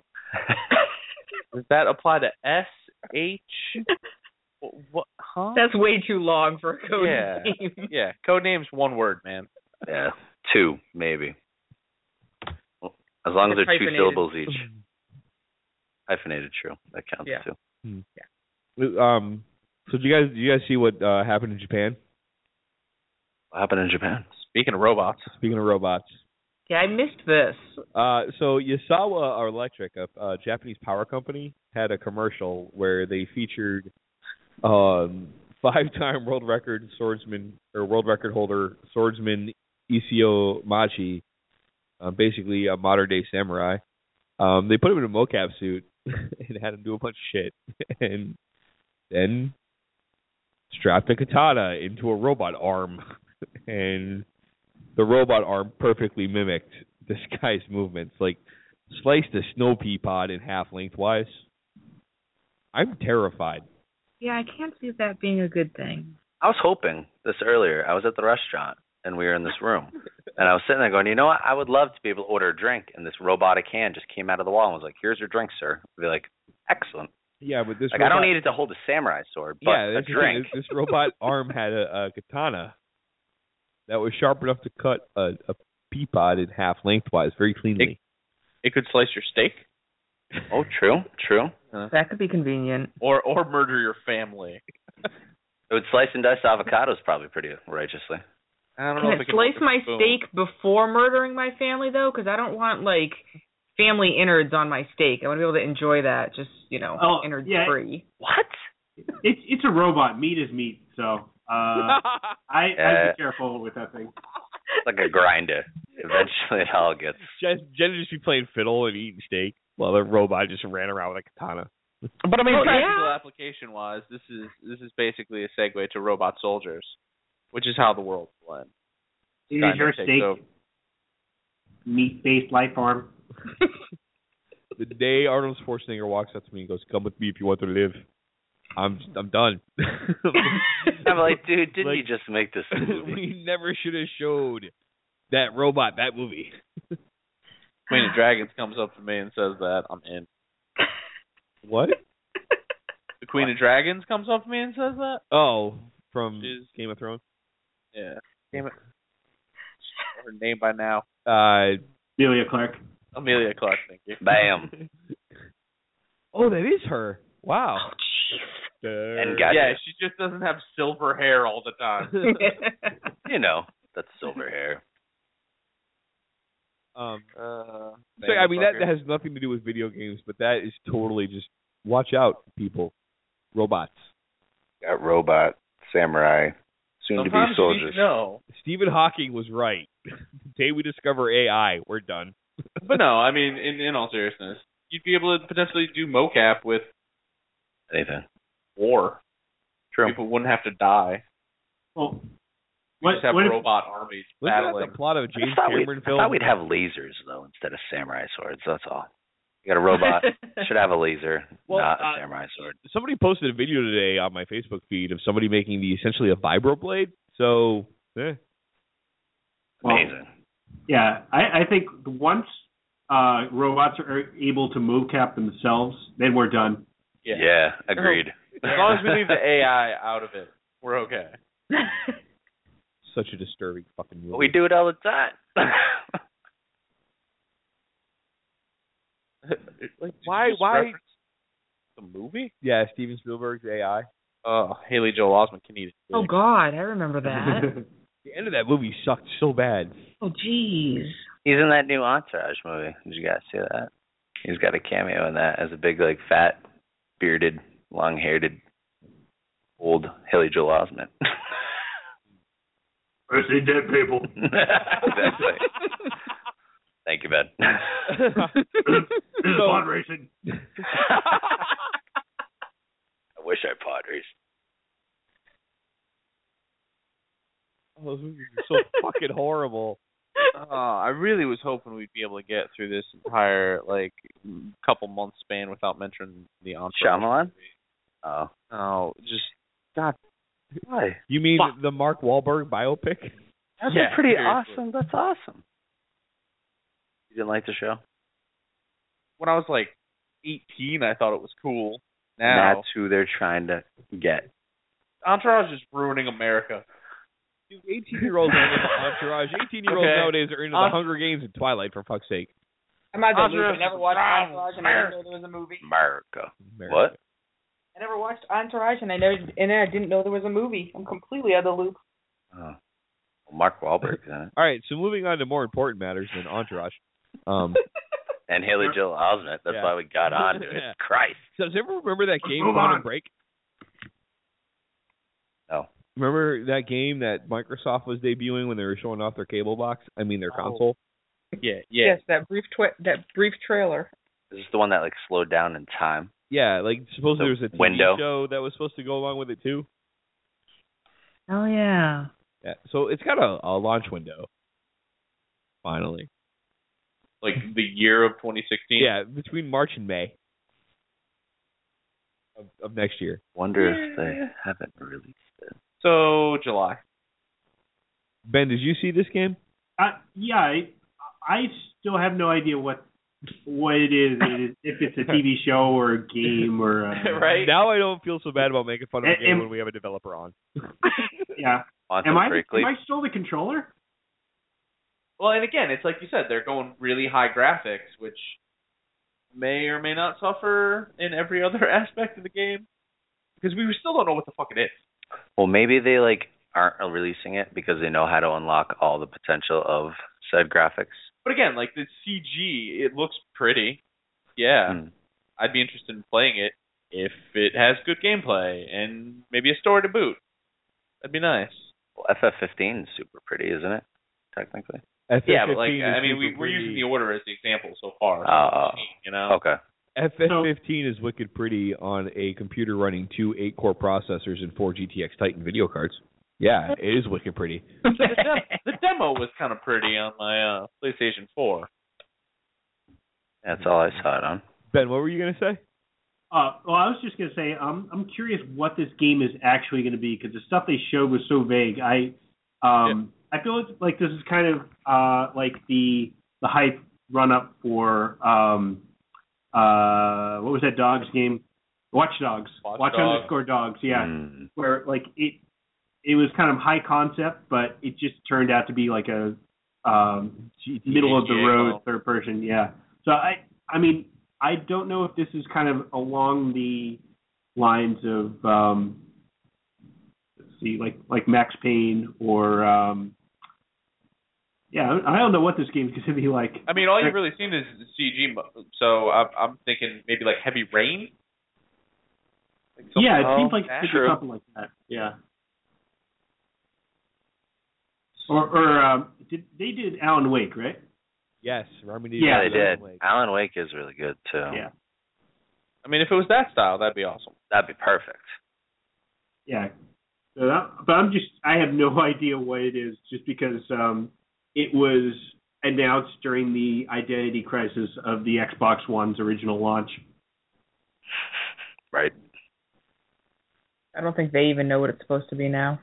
Does that apply to S H? What? Huh? That's way too long for a code Yeah. name. Yeah, code name's one word, man. Yeah, two maybe. Well, as long as It's they're two hyphenated. syllables each. Hyphenated, true. That counts Yeah. too. Hmm. Um. So did you guys, did you guys see what uh, happened in Japan? What happened in Japan? Speaking of robots, Speaking of robots. Yeah, I missed this. Uh, so Yasawa Electric, a, a Japanese power company, had a commercial where they featured um, five-time world record swordsman or world record holder swordsman Isao Machi, uh, basically a modern-day samurai. Um, they put him in a mocap suit and had him do a bunch of shit, and then strapped a katana into a robot arm, and the robot arm perfectly mimicked this guy's movements, like sliced a snow pea pod in half lengthwise. I'm terrified. Yeah, I can't see that being a good thing. I was hoping this earlier. I was at the restaurant and we were in this room, and I was sitting there going, you know what? I would love to be able to order a drink, and this robotic hand just came out of the wall and was like, "Here's your drink, sir." I'd be like, "Excellent." Yeah, but this Like robot, I don't need it to hold a samurai sword, but yeah, a this, is the thing, drink. this, this robot arm had a, a katana that was sharp enough to cut a, a pea pod in half lengthwise, very cleanly. it could slice your steak, Oh, true, true. That could be convenient. or or murder your family. It would slice and dice avocados probably pretty righteously. I don't Can know if it it can slice work with my a spoon. steak before murdering my family, though? Because I don't want, like, family innards on my steak. I want to be able to enjoy that, just, you know, Oh, innards yeah. free. What? It's it's a robot. Meat is meat. So uh, I I'd Uh, be careful with that thing. It's like a grinder. Eventually, it all gets. Jen, Jen would just be playing fiddle and eating steak while the robot just ran around with a katana. But I mean, Well, practical yeah. application wise, this is this is basically a segue to robot soldiers, which is how the world will end. Is Kinda your takes steak over. meat-based life form? The day Arnold Schwarzenegger walks up to me and goes, "Come with me if you want to live," I'm I'm done. I'm like, dude, didn't Like- you just make this movie? We never should have showed that robot that movie. Queen of Dragons comes up to me and says that, I'm in. What? The Queen of Dragons comes up to me and says that? Oh, from She's- Game of Thrones. Yeah. Damn it. Her name by now. Uh, Amelia Clark. Amelia Clark, thank you. Bam. oh, that is her. Wow. And got Yeah, you. she just doesn't have silver hair all the time. You know, that's silver hair. um, Uh, so I mean that, that has nothing to do with video games, but that is totally just watch out, people. Robots. Got robot, samurai, soon to be Sometimes you soldiers. need to know. Stephen Hawking was right. The day we discover A I, we're done. But no, I mean, in, in all seriousness, you'd be able to potentially do mocap with Anything. war. True. People wouldn't have to die. Well, You what, just have what if, robot armies Wasn't that battling. the plot of a I James thought, we'd, Cameron I film? thought we'd have lasers though instead of samurai swords. That's all. You got a robot. Should have a laser, Well, not a uh, samurai sword. Somebody posted a video today on my Facebook feed of somebody making the essentially a vibroblade. So, eh. well, Amazing. yeah, I, I think once uh, robots are able to move-cap themselves, then we're done. Yeah. Yeah, agreed. As long as we leave the A I out of it, we're okay. Such a disturbing fucking movie. We do it all the time. Like, Why- did you just why- reference the movie? Yeah, Steven Spielberg's A I. Oh, Haley Joel Osment can eat it. Oh, God, I remember that. The end of that movie sucked so bad. Oh, jeez. He's in that new Entourage movie. Did you guys see that? He's got a cameo in that as a big, like, fat, bearded, long-haired, old Haley Joel Osment. I see dead people. Exactly. Thank you, Ben. It's pod racing. I wish I pod raced. Oh, those movies are so fucking horrible. Uh, I really was hoping we'd be able to get through this entire like couple months span without mentioning the Entourage. Shyamalan? movie. Oh. No, just God, why? You mean Fuck. the Mark Wahlberg biopic? That's Yeah, pretty seriously. awesome. That's awesome. You didn't like the show? When I was like eighteen, I thought it was cool. Now, That's who they're trying to get. Entourage is ruining America. Dude, eighteen-year-olds are into Entourage. eighteen-year-olds Okay. nowadays are into Ent- the Hunger Games and Twilight, for fuck's sake. I'm not gonna Entourage lose. I never is watched wrong. Entourage, and I didn't know there was a movie. America. America. What? I never watched Entourage, and I never, and I didn't know there was a movie. I'm completely out of the loop. Oh. Well, Mark Wahlberg's in it. All right, so moving on to more important matters than Entourage. Um, And Haley Joel Osment. That's Yeah. why we got on to it. Yeah. Christ. so does everyone remember that game, move Quantum on. Break? No. Remember that game that Microsoft was debuting when they were showing off their cable box? I mean, their Oh. console. Yeah, yeah. Yes, that brief twi- that brief trailer. Is this the one that like slowed down in time? Yeah, like supposedly The there was a T V window? show that was supposed to go along with it too. Oh yeah. Yeah, so it's got a, a launch window. Finally. Like the year of twenty sixteen. Yeah, between March and May of, of next year. Wonder if they haven't released it. So July. Ben, did you see this game? Uh, yeah, I, I still have no idea what what it is. It is if it's a T V show or a game or a, Right. Now I don't feel so bad about making fun of a And- game and- when we have a developer on. Yeah. Quantum Am I Break am Leap. I still the controller? Well, and again, it's like you said, they're going really high graphics, which may or may not suffer in every other aspect of the game, because we still don't know what the fuck it is. Well, maybe they like aren't releasing it because they know how to unlock all the potential of said graphics. But again, like the C G, it looks pretty. Yeah, Hmm. I'd be interested in playing it if it has good gameplay and maybe a story to boot. That'd be nice. Well, F F fifteen is super pretty, isn't it? Technically. Yeah, but like I mean, we, we're using the order as the example so far. So Uh, you know. Okay. F F fifteen is wicked pretty on a computer running two eight-core processors and four G T X Titan video cards. Yeah, it is wicked pretty. the, dem- the demo was kind of pretty on my uh, PlayStation four. That's all I saw it on. Ben, what were you going to say? Uh, well, I was just gonna say, um, I'm curious what this game is actually going to be because the stuff they showed was so vague. I, um, I feel like this is kind of uh, like the the hype run up for um, uh, what was that dogs game? Watch Dogs. Watch Watch Dogs. underscore Dogs. Yeah, Mm. where like it it was kind of high concept, but it just turned out to be like a um, middle of the road well. third person. Yeah. So I I mean. I don't know if this is kind of along the lines of um, let's see, like like Max Payne or um, yeah, I don't know what this game's going to be like. I mean, all you've really seen is the C G, mo- so I'm, I'm thinking maybe like Heavy Rain. Like something Yeah, it like seems like that. it's something like that. Yeah. Or or um, did they did Alan Wake, right? Yes, Remedy. Yeah, Yeah, they Alan did. Wake. Alan Wake is really good too. Yeah. I mean, if it was that style, that'd be awesome. That'd be perfect. Yeah. So that, but I'm just I have no idea what it is just because um, it was announced during the identity crisis of the Xbox One's original launch. Right. I don't think they even know what it's supposed to be now.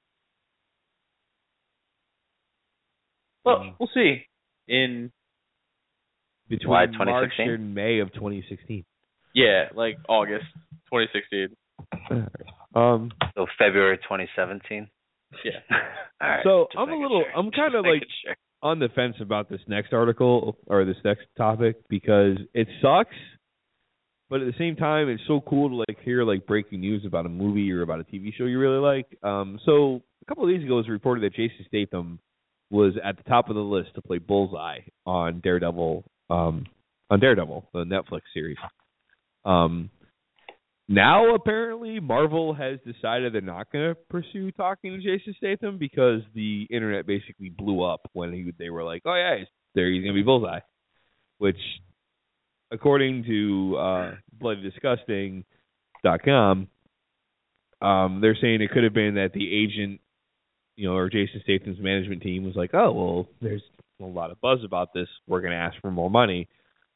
Well, we'll see. In Between Why, March twenty sixteen? and May of twenty sixteen. yeah, like August twenty sixteen. Um. So February twenty seventeen. Yeah. All right. So just I'm a making little, sure. I'm kind Just of like making sure. on the fence about this next article or this next topic because it sucks, but at the same time, it's so cool to like hear like breaking news about a movie or about a T V show you really like. Um, so a couple of days ago, it was reported that Jason Statham was at the top of the list to play Bullseye on Daredevil, um, on Daredevil, the Netflix series. Um, now apparently Marvel has decided they're not going to pursue talking to Jason Statham because the internet basically blew up when he they were like, oh yeah, he's, there he's going to be Bullseye, which according to uh, bloody disgusting dot com, um, they're saying it could have been that the agent, you know, or Jason Statham's management team was like, oh, well, there's a lot of buzz about this. We're going to ask for more money.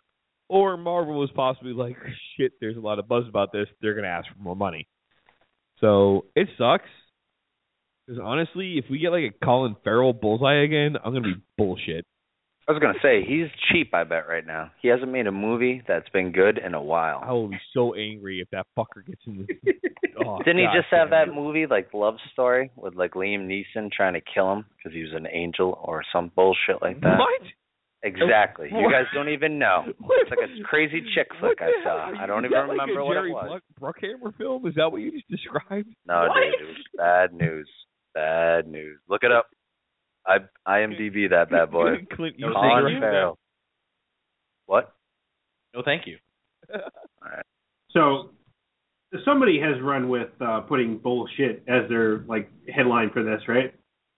Or Marvel was possibly like, shit, there's a lot of buzz about this. They're going to ask for more money. So it sucks. Because honestly, if we get like a Colin Farrell Bullseye again, I'm gonna be bullshit. I was gonna say he's cheap. I bet right now he hasn't made a movie that's been good in a while. I will be so angry if that fucker gets in the. Oh, Didn't he God just have damn that it. movie like Love Story with like Liam Neeson trying to kill him because he was an angel or some bullshit like that? What? Exactly. You What? guys don't even know. What? It's like a crazy chick What flick I the saw. hell? I don't Is even that like remember a what Jerry it was. Bruck- Bruckheimer film? Is that what you just described? No, What? dude, it was bad news. Bad news. Look it up. I I M D B that bad boy. Clint No, Eastwood. thank Colin you. Farrell. What? No, thank you. All right. So somebody has run with uh, putting bullshit as their like headline for this, right?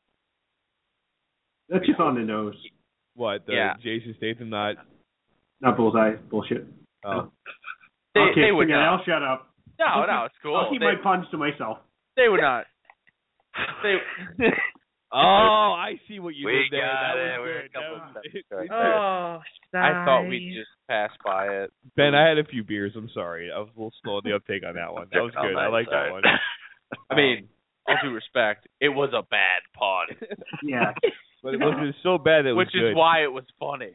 That's just on the nose. What? The Yeah. Jason Statham not. Not bullseye. Bullshit. Oh. They, okay, they would forget it. not. I'll shut up. No, no, it's cool. I'll keep they, my puns to myself. they would not. They. Oh, I see what you We did there. got That it. was We're a good. That couple was- steps right Oh, I thought we'd sigh. just pass by it. Ben, I had a few beers. I'm sorry. I was a little slow on the uptake on that one. That was good. I like that one. I mean, all due respect, it was a bad pun, Yeah. But it was so bad that it was which good. is why it was funny.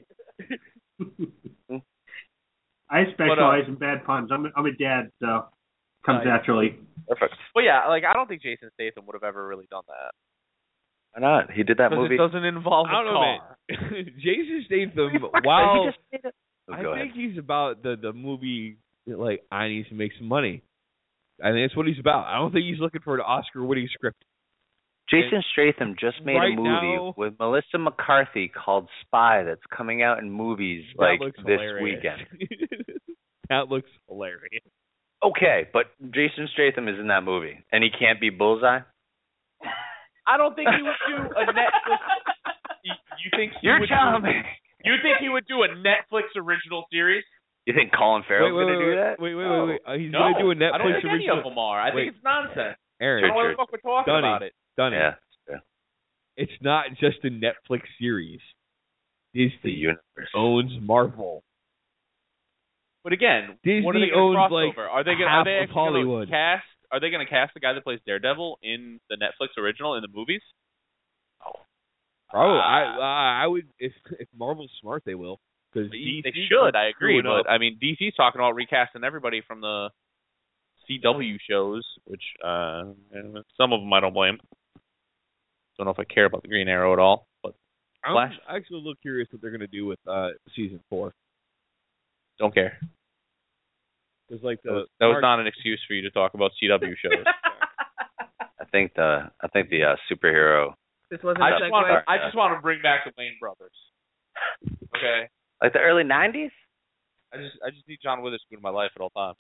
I specialize uh, in bad puns. I'm a, I'm a dad, so comes Nice. naturally. Perfect. But yeah, like I don't think Jason Statham would have ever really done that Why not? He did that because movie. it doesn't involve I a don't know, car. man. Jason Statham, He while just did it. Oh, I go think ahead. he's about the the movie that, like, I need to make some money. I think that's what he's about. I don't think he's looking for an Oscar-winning script. Jason Statham just made Right a movie now- with Melissa McCarthy called Spy that's coming out in movies That like looks this hilarious. weekend. That looks hilarious. Okay, but Jason Statham is in that movie, and he can't be Bullseye. I don't think he would do a Netflix. You, you think he You're would telling do, me. You think he would do a Netflix original series? You think Colin Farrell's wait, wait, gonna wait, do wait, that? wait, wait, No. wait, wait. Uh, he's No, gonna do a I don't Netflix think any original. of them are. I Wait. think it's nonsense. I Aaron, don't know what True, the fuck we're talking Dunny. about it. Dunny, Yeah, yeah. it's not just a Netflix series. The Disney universe. owns Marvel. But again, Disney what are they going to owns, cross like, over? Are they going? half Are they of actually gonna Hollywood. cast? Are they going to cast the guy that plays Daredevil in the Netflix original in the movies? Probably. I I I would if if Marvel's smart, they will. Because They, they should. I agree. But I mean, D C's talking about recasting everybody from the C W shows, which uh, some of them I don't blame. Don't know if I care about the Green Arrow at all, but I'm Flash. actually a little curious what they're going to do with uh season four. don't care. Because like That the was, that was not an excuse for you to talk about C W shows. I think the I think the uh, superhero, This wasn't I a just segue. want to. I just want to bring back the Wayne brothers. Okay. like the early nineties. I just I just need John Witherspoon in my life at all times.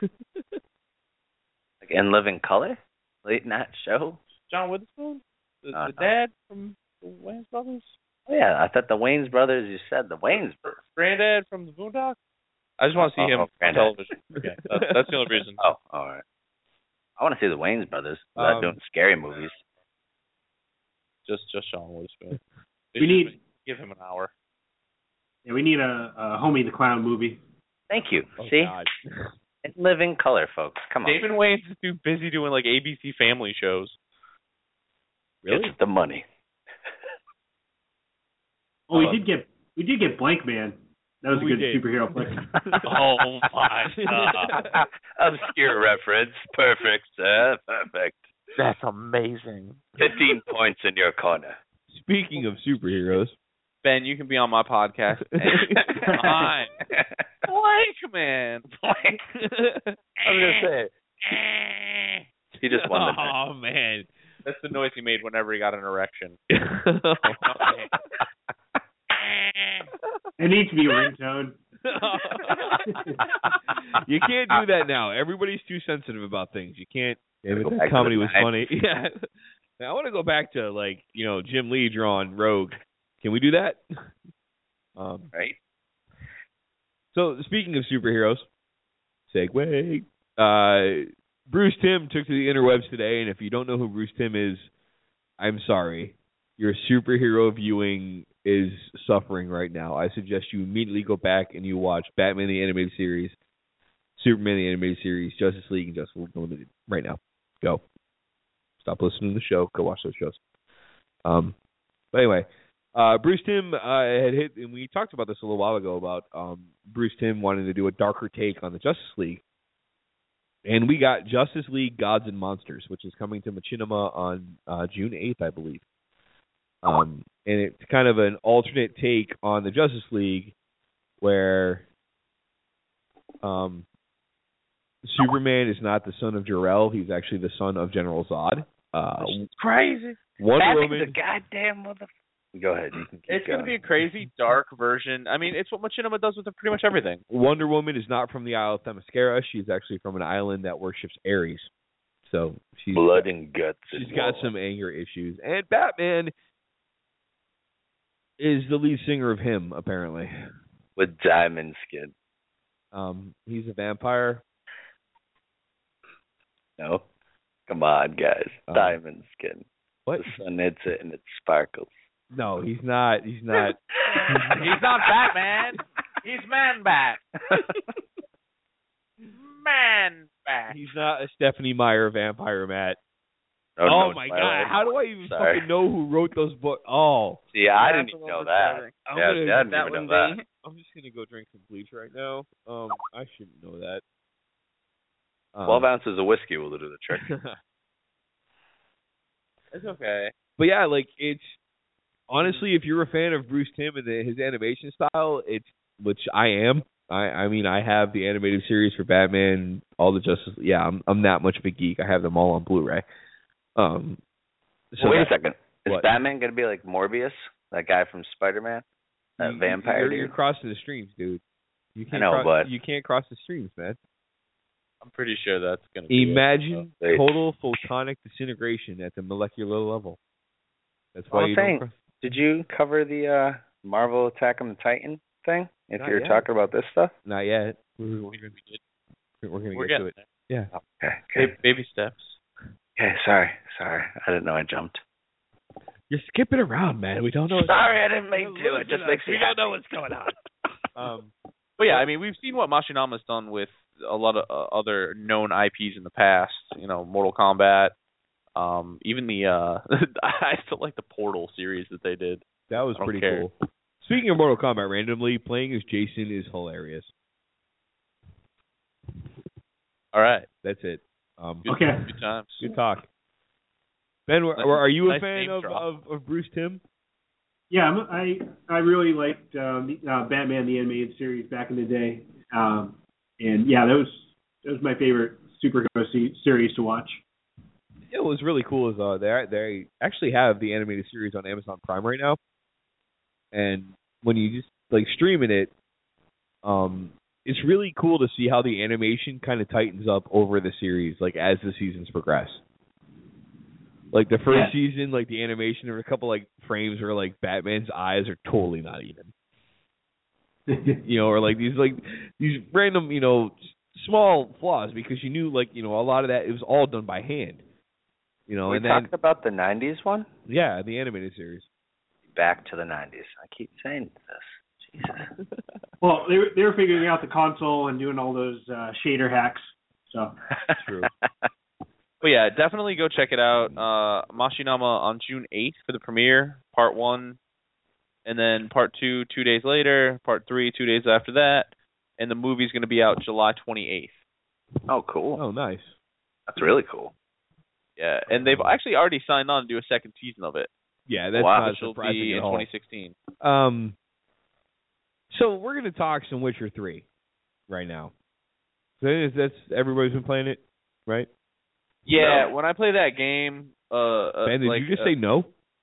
Like In Living Color, late night show. John Witherspoon, the, Uh, the dad from the Wayans brothers, Oh yeah, I thought the Wayans brothers. You said the Wayans brothers. granddad from the Boondocks. I just want to see Oh, him oh, on Granddad. television. Okay, that's, that's the only reason. Oh, all right. I want to see the Wayans brothers without Um, doing scary movies. Just just John Witherspoon. We need give him an hour. yeah, we need a, a Homie the Clown movie. Thank you. oh, See, God. In Living Color, folks. Come on. David Wayne's too busy doing like A B C family shows. Really? It's the money. Oh, we Uh, did get we did get Blank Man. That was a We good did. superhero flick. Oh my god, Obscure reference. Perfect, sir. Perfect. that's amazing. Fifteen points in your corner. Speaking of superheroes, Ben, you can be on my podcast. Fine. Blank man. Blank. I was gonna say. He just won the oh man. That's the noise he made whenever he got an erection. It needs to be a ringtone. You can't do that now. Everybody's too sensitive about things. You can't. Damn it, Go that back to comedy the was funny. Yeah. Now, I want to go back to like you know Jim Lee drawing Rogue. Can we do that? Um, Right? so speaking of superheroes, segue. Uh, Bruce Timm took to the interwebs today, and if you don't know who Bruce Timm is, I'm sorry. Your superhero viewing is suffering right now. I suggest you immediately go back and you watch Batman the Animated Series, Superman the Animated Series, Justice League, and Justice League Unlimited right now. go. Stop listening to the show. Go watch those shows. Um, but anyway, uh, Bruce Timm uh, had hit, and we talked about this a little while ago about um, Bruce Timm wanting to do a darker take on the Justice League. And we got Justice League Gods and Monsters, which is coming to Machinima on uh, June eighth, I believe. Um, and it's kind of an alternate take on the Justice League where um, Superman is not the son of Jor-El. He's actually the son of General Zod. Uh, crazy. Wonder Batman's Woman. a goddamn motherfucker. Go ahead. You can keep It's going. going to be a crazy, dark version. I mean, it's what Machinima does with pretty much everything. Wonder Woman is not from the Isle of Themyscira. She's actually from an island that worships Ares. So she's blood and guts. she's and got war. some anger issues. And Batman is the lead singer of Him, apparently. with diamond skin. Um, he's a vampire. No, come on, guys. Um, diamond skin. What? The sun hits it and it sparkles. No, he's not. He's not. He's not Batman. He's Man Bat. Man Bat. He's not a Stephanie Meyer vampire, Matt. Oh, Oh, no, my it's God! life. How do I even Sorry. fucking know who wrote those books? Oh, See, I That's didn't the even one know with that. Saturday. I'm Yeah, gonna- see, I didn't That even one know that. be. I'm just gonna go drink some bleach right now. Um, I shouldn't know that. Um, Twelve ounces of whiskey will do the trick. It's okay. But yeah, like it's honestly, if you're a fan of Bruce Timm and the, his animation style, it's which I am. I I mean, I have the animated series for Batman, all the Justice. Yeah, I'm I'm that much of a geek. I have them all on Blu-ray. Um, so Wait a that- second. Is what? Batman going to be like Morbius, that guy from Spider-Man? That you- vampire You're, dude? you're crossing the streams, dude. You can't. know, cross, but- you can't cross the streams, man. I'm pretty sure that's going to be it. Imagine Wait. total photonic disintegration at the molecular level. That's why Well, you thank- don't. Cross. Did you cover the uh, Marvel Attack on the Titan thing? If Not you're yet. talking about this stuff? Not yet. We're, we're, We did. we're gonna We're get to getting it. there. Yeah. Okay. Ba- Okay. baby steps. Okay. Sorry. Sorry. I didn't know I jumped. You're skipping around, man. We don't know. Sorry, I didn't mean to. It just makes me We don't happy. know what's going on. Um, But yeah, I mean, we've seen what Machinama's done with a lot of uh, other known I Ps in the past. You know, Mortal Kombat. Um, even the uh, I still like the Portal series that they did. that was I don't pretty care. cool. Speaking of Mortal Kombat, randomly playing as Jason is hilarious. All right. That's it. Um, Good, Okay. Good times. Good talk. Ben, Nice- are you a nice fan name of, drop. of, of Bruce Timm? Yeah, I'm, I I really liked um, the, uh, Batman the animated series back in the day, um, and yeah, that was that was my favorite superhero se- series to watch. Yeah, what was really cool is uh, they they actually have the animated series on Amazon Prime right now, and when you just like streaming it, um, it's really cool to see how the animation kind of tightens up over the series, like as the seasons progress. Like the first Yeah. season, like the animation, there were a couple like frames where like Batman's eyes are totally not even, you know, or like these like these random, you know, s- small flaws because you knew like you know a lot of that it was all done by hand, you know, we and then talking about the nineties one? yeah, the animated series. Back to the nineties. I keep saying this. Jesus. Well, they were they were figuring out the console and doing all those uh, shader hacks. So True. But yeah, definitely go check it out. Uh, Machinama on June eighth for the premiere, part one, and then part two two days later, part three two days after that, and the movie's going to be out July twenty-eighth. Oh, cool. Oh, nice. That's really cool. Yeah, and they've actually already signed on to do a second season of it, Yeah, that's Wow. not which will surprising be at in all. twenty sixteen. Um, so we're gonna talk some Witcher three right now. So that's that's- everybody's been playing it, right? Yeah, No. when I play that game, uh, uh Ben, did like, you just uh, say no?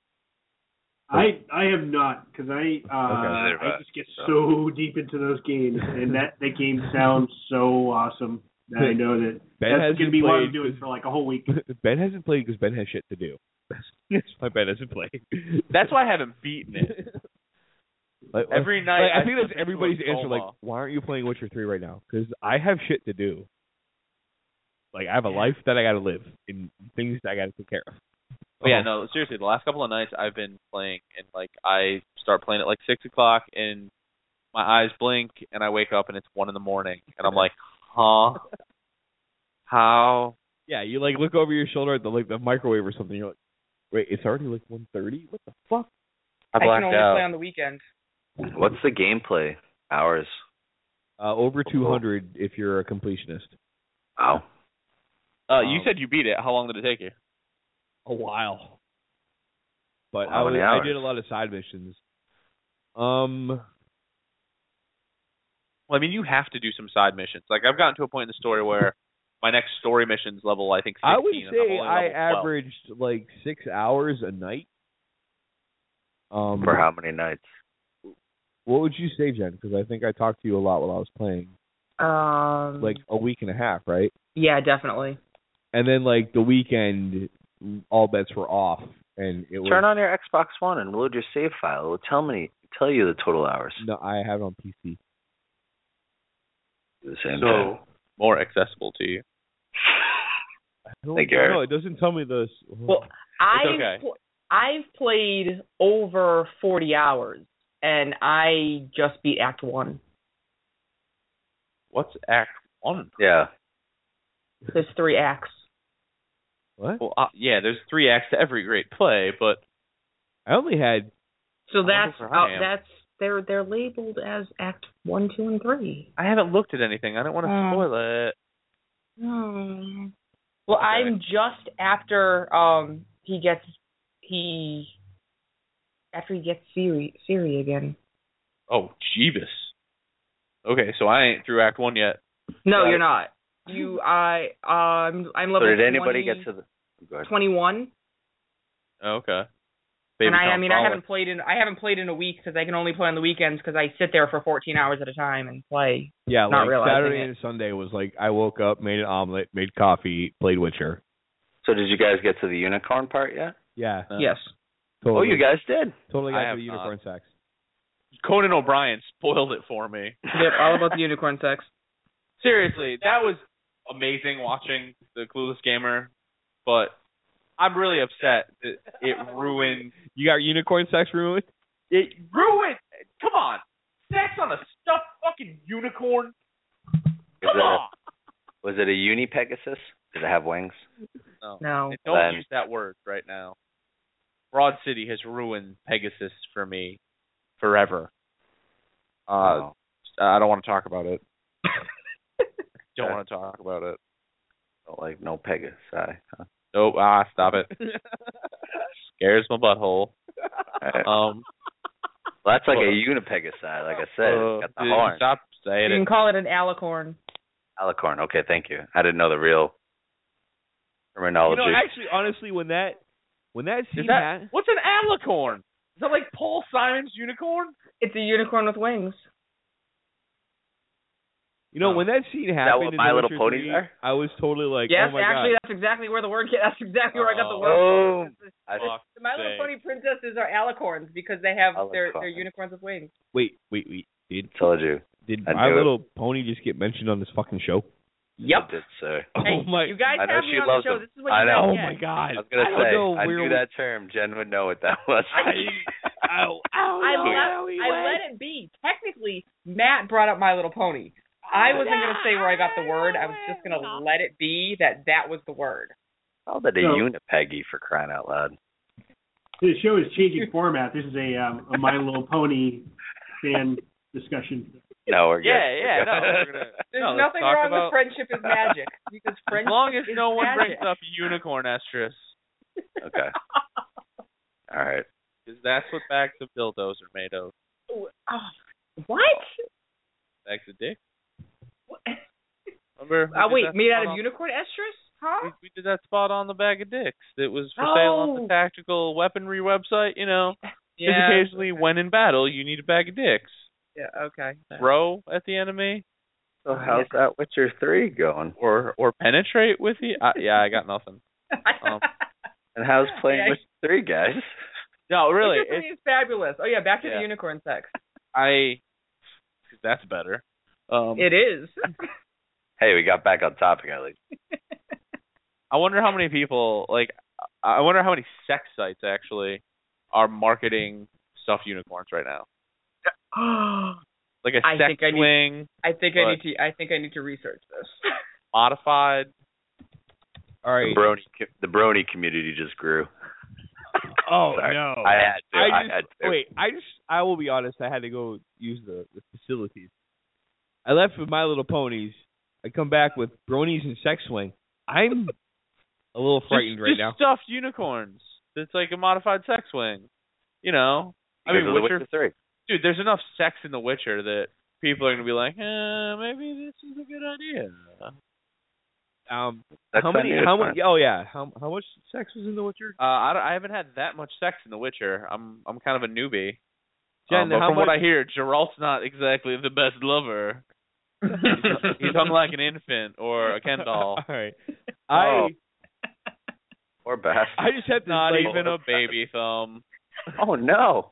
I I have not because I uh, Neither have I I. just get so deep into those games, and that that game sounds so awesome that I know that Ben that's hasn't gonna be what I'm played doing 'cause- for like a whole week. Ben hasn't played because Ben has shit to do. That's why Ben hasn't played. That's why I haven't beaten it. Like, Every night like, I I think slip that's into everybody's a answer. Like, coma. why aren't you playing Witcher three right now? Because I have shit to do. Like, I have a life that I got to live and things that I got to take care of. But yeah, no, seriously, the last couple of nights I've been playing, and like I start playing at like six o'clock, and my eyes blink, and I wake up, and it's one in the morning, and I'm like, huh? How Yeah, you like look over your shoulder at the like the microwave or something. You're like, wait, it's already like one thirty. What the fuck? I I can blacked only out. play on the weekend. What's the gameplay hours? Uh, over two hundred if you're a completionist. Wow. Uh, you Um, said you beat it. How long did it take you? A while. But How I was, many I hours? did a lot of side missions. Um, Well, I mean, you have to do some side missions. Like, I've gotten to a point in the story where my next story mission's level, I think, sixteen. I would and I'm say only I level twelve. averaged like six hours a night. Um, For how many nights? What would you say, Jen? Because I think I talked to you a lot while I was playing. Um, Like a week and a half, right? yeah, definitely. And then like the weekend, all bets were off, and it was. Turn on your Xbox One and load your save file. It will tell me, tell you the total hours. No, I have it on P C. The same So, thing. more accessible to you. I don't Thank you, Eric. know. It doesn't tell me this. Well, I've okay. pl- I've played over forty hours, and I just beat Act One. What's Act One? Yeah. There's three acts. What? Well, uh, yeah, there's three acts to every great play, but I only had. So wonder that's where I uh, am. that's they're they're labeled as Act One, Two, and Three. I haven't looked at anything. I don't want to Oh. spoil it. Hmm. Well, Okay. I'm just after um he gets he after he gets Siri Siri again. Oh, Jeebus. Okay, so I ain't through Act One yet. No, Right. you're not. You I um I'm So level did anybody twenty, get to the? Go ahead. twenty-one. Oh, okay. Baby And I, I Tom mean, I Fowler. haven't played in I haven't played in a week because I can only play on the weekends because I sit there for fourteen hours at a time and play. Yeah, Not like realizing Saturday it. and Sunday was like I woke up, made an omelet, made coffee, played Witcher. So did you guys get to the unicorn part yet? Yeah, No. Yes. totally. Oh, you guys did. totally I got have to the not. unicorn sex. Conan O'Brien spoiled it for me. Yep. All about the unicorn sex. Seriously, that was amazing watching the Clueless Gamer, but I'm really upset that it ruined. You got unicorn sex ruined? It ruined. Come on, sex on a stuffed fucking unicorn. Was Come it, on. a, was it a uni Pegasus? Did it have wings? No. No. Don't Then- use that word right now. Broad City has ruined Pegasus for me forever. Uh, Oh. I don't want to talk about it. Don't want to talk about it. Don't like no Pegasus. Huh? Nope. Ah, stop it. Scares my butthole. Um, Well, that's like a unipegasi, like I said. uh, It's got the dude, horn. Stop saying You it. can call it an alicorn. Alicorn. Okay, thank you. I didn't know the real You terminology. know, actually, honestly, when that when that scene Is that happened, what's an alicorn? Is that like Paul Simon's unicorn? It's a unicorn with wings. you know, Oh. when that scene that happened what in My The Little Witcher Ponies three, are? I was totally like, Yes, oh my actually, god. that's exactly where the word. That's exactly where I got the Oh. word. Oh, from. I Fuck The My Little sake. Pony princesses are alicorns because they have their Alicorn. their unicorns with wings. Wait, wait, wait. Did told you. did I My knew it. Little Pony just get mentioned on this fucking show? Yep. I did, sir. Hey, oh my! you guys I know have she me on loves the show. them. This is what I you know. Oh guys my get. god! I was gonna I don't say, know I where knew we- that term. Jen would know what that was. I, ow, ow, I, no, let, no, he I went. let it be. Technically, Matt brought up My Little Pony. I wasn't going to say where I got the word. I was just going to let it be that that was the word. Called it a So- unipeggy for crying out loud. The show is changing format. This is a, um, a My Little Pony fan discussion. No, we're good. Yeah, We're yeah, good. no, we're gonna- There's No, let's nothing talk wrong about- with friendship is magic because As friendship long as is no one magic. brings up unicorn estrus, Okay. All right. because that's what bags of dildos are made of. Oh, what? Bags of dick. What? Remember? we Oh did wait, that made out spot of on- unicorn estrus? Huh? We, we did that spot on the bag of dicks. It was for sale on Oh. the tactical weaponry website. You know, because Yeah. occasionally when in battle, you need a bag of dicks. Yeah. Okay. Throw at the enemy So how's that Witcher three going? or or penetrate with you. Uh, yeah, I got nothing. Um, And how's playing Yeah. Witcher three, guys? No, really, Witcher it's, three is fabulous. Oh yeah, back to Yeah. the unicorn sex. I. Cause that's better. Um, It is. Hey, we got back on topic at least. I wonder how many people like. I wonder how many sex sites actually are marketing stuffed unicorns right now. Like a I sex think I need- swing, I think I But- need to. I think I need to research this. modified. All right. The brony, co- the brony community just grew. Oh Sorry. no. I had to. I, I just, had to. Wait, I just I will be honest, I had to go use the, the facilities. I left with My Little Ponies. I come back with bronies and sex swing. I'm a little frightened just, right just now. stuffed unicorns. It's like a modified sex swing. You know, I Because mean, of the Witcher, Witcher three. dude. There's enough sex in The Witcher that people are gonna be like, eh, maybe this is a good idea. Um, That's how many? fine, How it's much? Oh yeah. How how much sex was in The Witcher? Uh, I, don't- I haven't had that much sex in The Witcher. I'm I'm kind of a newbie. Jen, Um, but how from what much- I hear, Geralt's not exactly the best lover. he's, he's hung like an infant or a Ken doll. All right. Oh. I Or Bass. I just have to Not like, even a baby thumb. Oh no.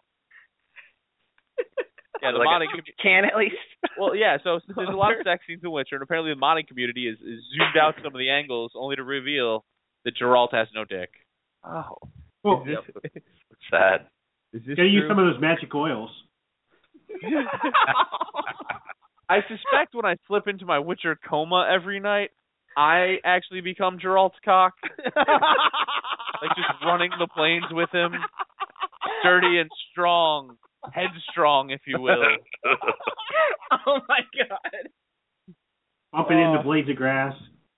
Yeah, the Like a modding community. can at least. Well, yeah. So there's a lot of sex scenes in Witcher, and apparently the modding community is, is zoomed out some of the angles, only to reveal that Geralt has no dick. Oh, Well, Is this, sad. is this gotta use true? some of those magic oils. I suspect when I slip into my Witcher coma every night, I actually become Geralt's cock. Like just running the plains with him, sturdy and strong, headstrong, if you will. Oh my god. Bumping Oh. into blades of grass.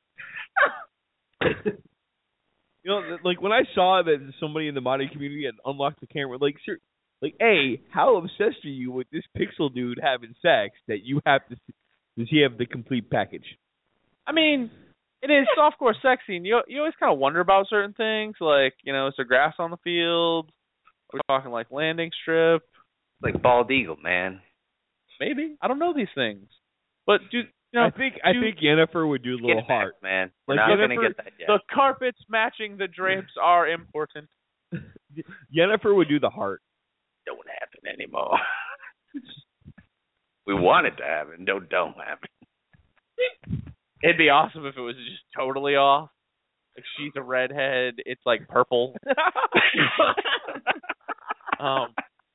You know, th- like when I saw that somebody in the modding community had unlocked the camera, like, sir, like, A, how obsessed are you with this pixel dude having sex that you have to? See, does he have the complete package? I mean, it is softcore sex scene. You you always kind of wonder about certain things, like you know, is there grass on the field? We're talking like landing strip, Like bald eagle, man. maybe. I don't know these things, but do you know? I think I do- think Yennefer would do a little Get back, heart. man. We're Like, not Jennifer- gonna get that yet. The carpets matching the drapes are important. Yennefer would do the heart. Don't happen anymore. We want it to happen. Don't don't happen. It'd be awesome if it was just totally off. Like she's a redhead, it's like purple. um,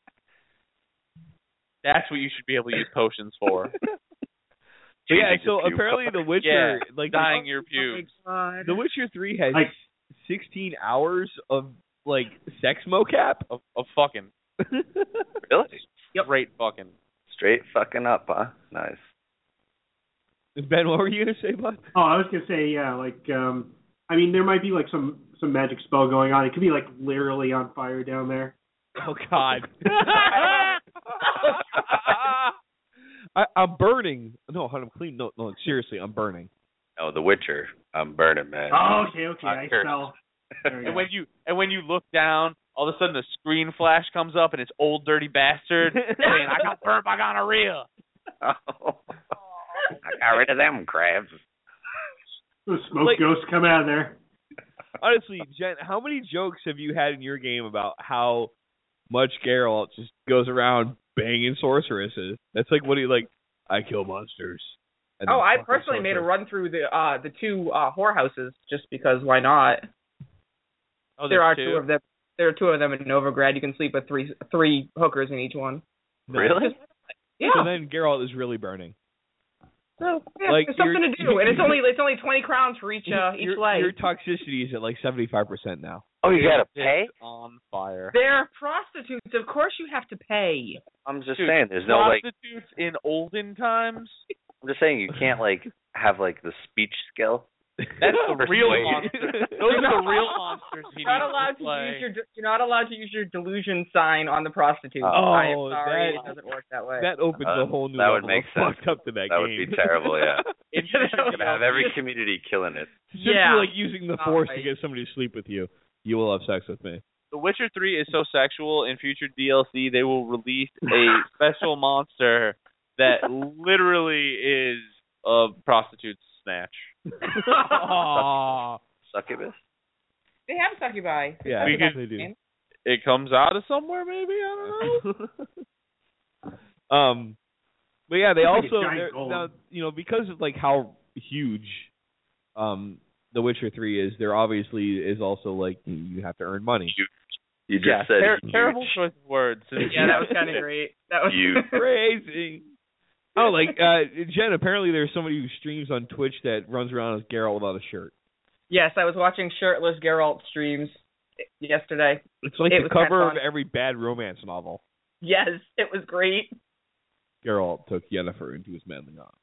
that's what you should be able to use potions for. But yeah, Changing so the cube apparently color. The Witcher, Yeah, like dyeing your pubes. God. The Witcher three has Like- sixteen hours of like sex mocap. Of, of fucking. Really? Great fucking. Straight fucking up, huh? Nice. Ben, what were you gonna say, bud? Oh, I was gonna say, yeah, like, um, I mean, there might be like some some magic spell going on. It could be like literally on fire down there. Oh God. I, I'm burning. No, I'm clean. No, no, seriously, I'm burning. Oh, The Witcher. I'm burning, man. Oh, okay, okay, I I heard. smell. There we And go. when you and when you look down, all of a sudden the screen flash comes up and it's old dirty bastard saying, "I got burnt by gonorrhea." Oh. I got rid of them crabs. Those smoke Like- ghosts come out of there. Honestly, Jen, how many jokes have you had in your game about how much Geralt just goes around banging sorceresses? That's like what he like. I kill monsters. And Oh, then I fucking personally made a sorceress. run through the uh the two uh whorehouses just because why not? Oh, There are there's two of them. There are two of them in Novigrad. You can sleep with three three hookers in each one. Really? Yeah. So then Geralt is really burning. So, yeah, Like, there's something you're- to do, and it's only it's only twenty crowns for each uh each your, leg. your toxicity is at like seventy-five percent now. Oh, you gotta It's pay? on fire. They're prostitutes. Of course, you have to pay. I'm just Dude, saying, there's no like. Prostitutes in olden times. I'm just saying, you can't like have like the speech skill. That's the real Persuade. monster. Those are the real monsters he You're not needs allowed to to play. use your you're not allowed to use your delusion sign on the prostitute. Oh, I am sorry, that- it doesn't work that way. That opens Uh, a whole new that would level make of sense. fucked up to that, That game. would be terrible, yeah. In You know, future You have every community killing it. Simply Yeah. like using the Not force to right. get somebody to sleep with you. You will have sex with me. The Witcher three is so sexual. In future D L C, they will release a special monster that literally is a prostitute's snatch. Aw. Succubus? They have succubi. Yeah, We because can- they do. It comes out of somewhere, maybe. I don't know. um, but yeah, they It's like a also giant they're- golem. now, you know, because of like how huge um The Witcher three is, there obviously is also like you- you have to earn money. You, you just Yeah, said ter- huge. terrible choice of words. Yeah, that was kind of great. That was You- Crazy. Oh, like uh Jen, apparently there's somebody who streams on Twitch that runs around as Geralt without a shirt. Yes, I was watching shirtless Geralt streams yesterday. It's like It the was kinda cover of fun. every bad romance novel. Yes, it was great. Geralt took Yennefer into his manly arms.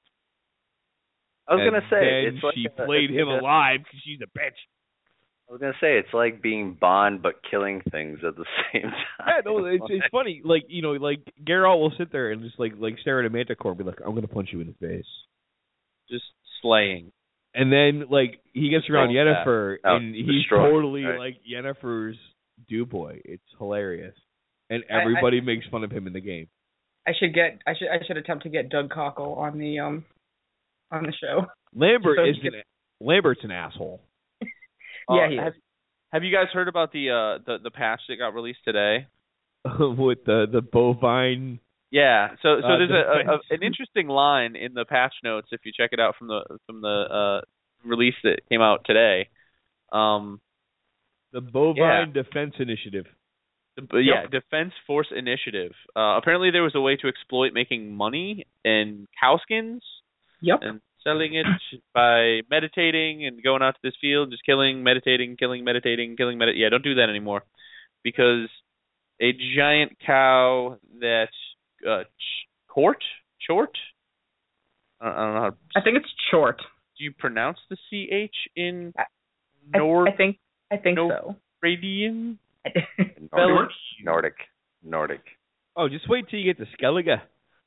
I was and gonna say then it's like she a- played it's him like a- alive because she's a bitch. I was gonna say it's like being Bond but killing things at the same time. Yeah, no, it's it's funny. Like you know, like Geralt will sit there and just like like stare at a Manticore and be like, "I'm gonna punch you in the face," Just slaying. and then like he gets around Oh, Yennefer yeah. Oh, and he's destroy, totally right. like Yennefer's do boy. It's hilarious, and I- I- everybody makes fun of him in the game. I should get. I should. I should attempt to get Doug Cockle on the um, on the show. Lambert So he is an, Lambert's an asshole. Yeah, Uh, he have, is. have you guys heard about the uh the the patch that got released today? With the the bovine. Yeah. So so Uh, there's a, a, defense. a an interesting line in the patch notes if you check it out from the from the uh release that came out today. Um The Bovine Defense Initiative. but yeah, Defense Force Initiative. Uh apparently there was a way to exploit making money in cow skins Yep. and selling it by meditating and going out to this field, just killing, meditating, killing, meditating, killing, medit. Yeah, don't do that anymore, because a giant cow that uh, ch- court, short. I don't, I don't know how. I think it's short. Do you pronounce the C H in I, Nord I think. I think no- so. Radian? Nordic. Nordic. Nordic. Oh, just wait till you get to Skellige.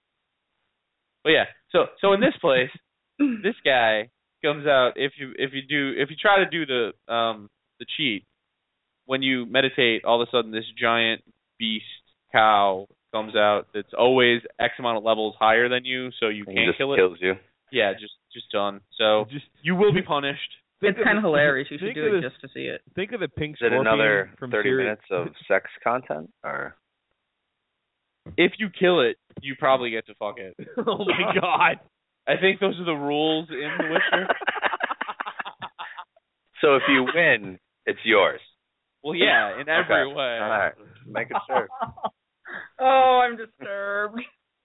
Well, yeah. So so in this place, this guy comes out if you if you do if you try to do the um the cheat, when you meditate, all of a sudden this giant beast cow comes out that's always X amount of levels higher than you, so you He can't just kill it. kills you. Yeah, just just done. So Just you will be punished. It's kind of hilarious. You should think do of it this- just to see it. think of the pink Is it scorpion another from thirty Syria. minutes of sex content, or If you kill it, you probably get to fuck it. Oh my god! I think those are the rules in The Witcher. so if you win, it's yours. Well, yeah, in every Okay. way. All right, making sure. Oh, I'm disturbed.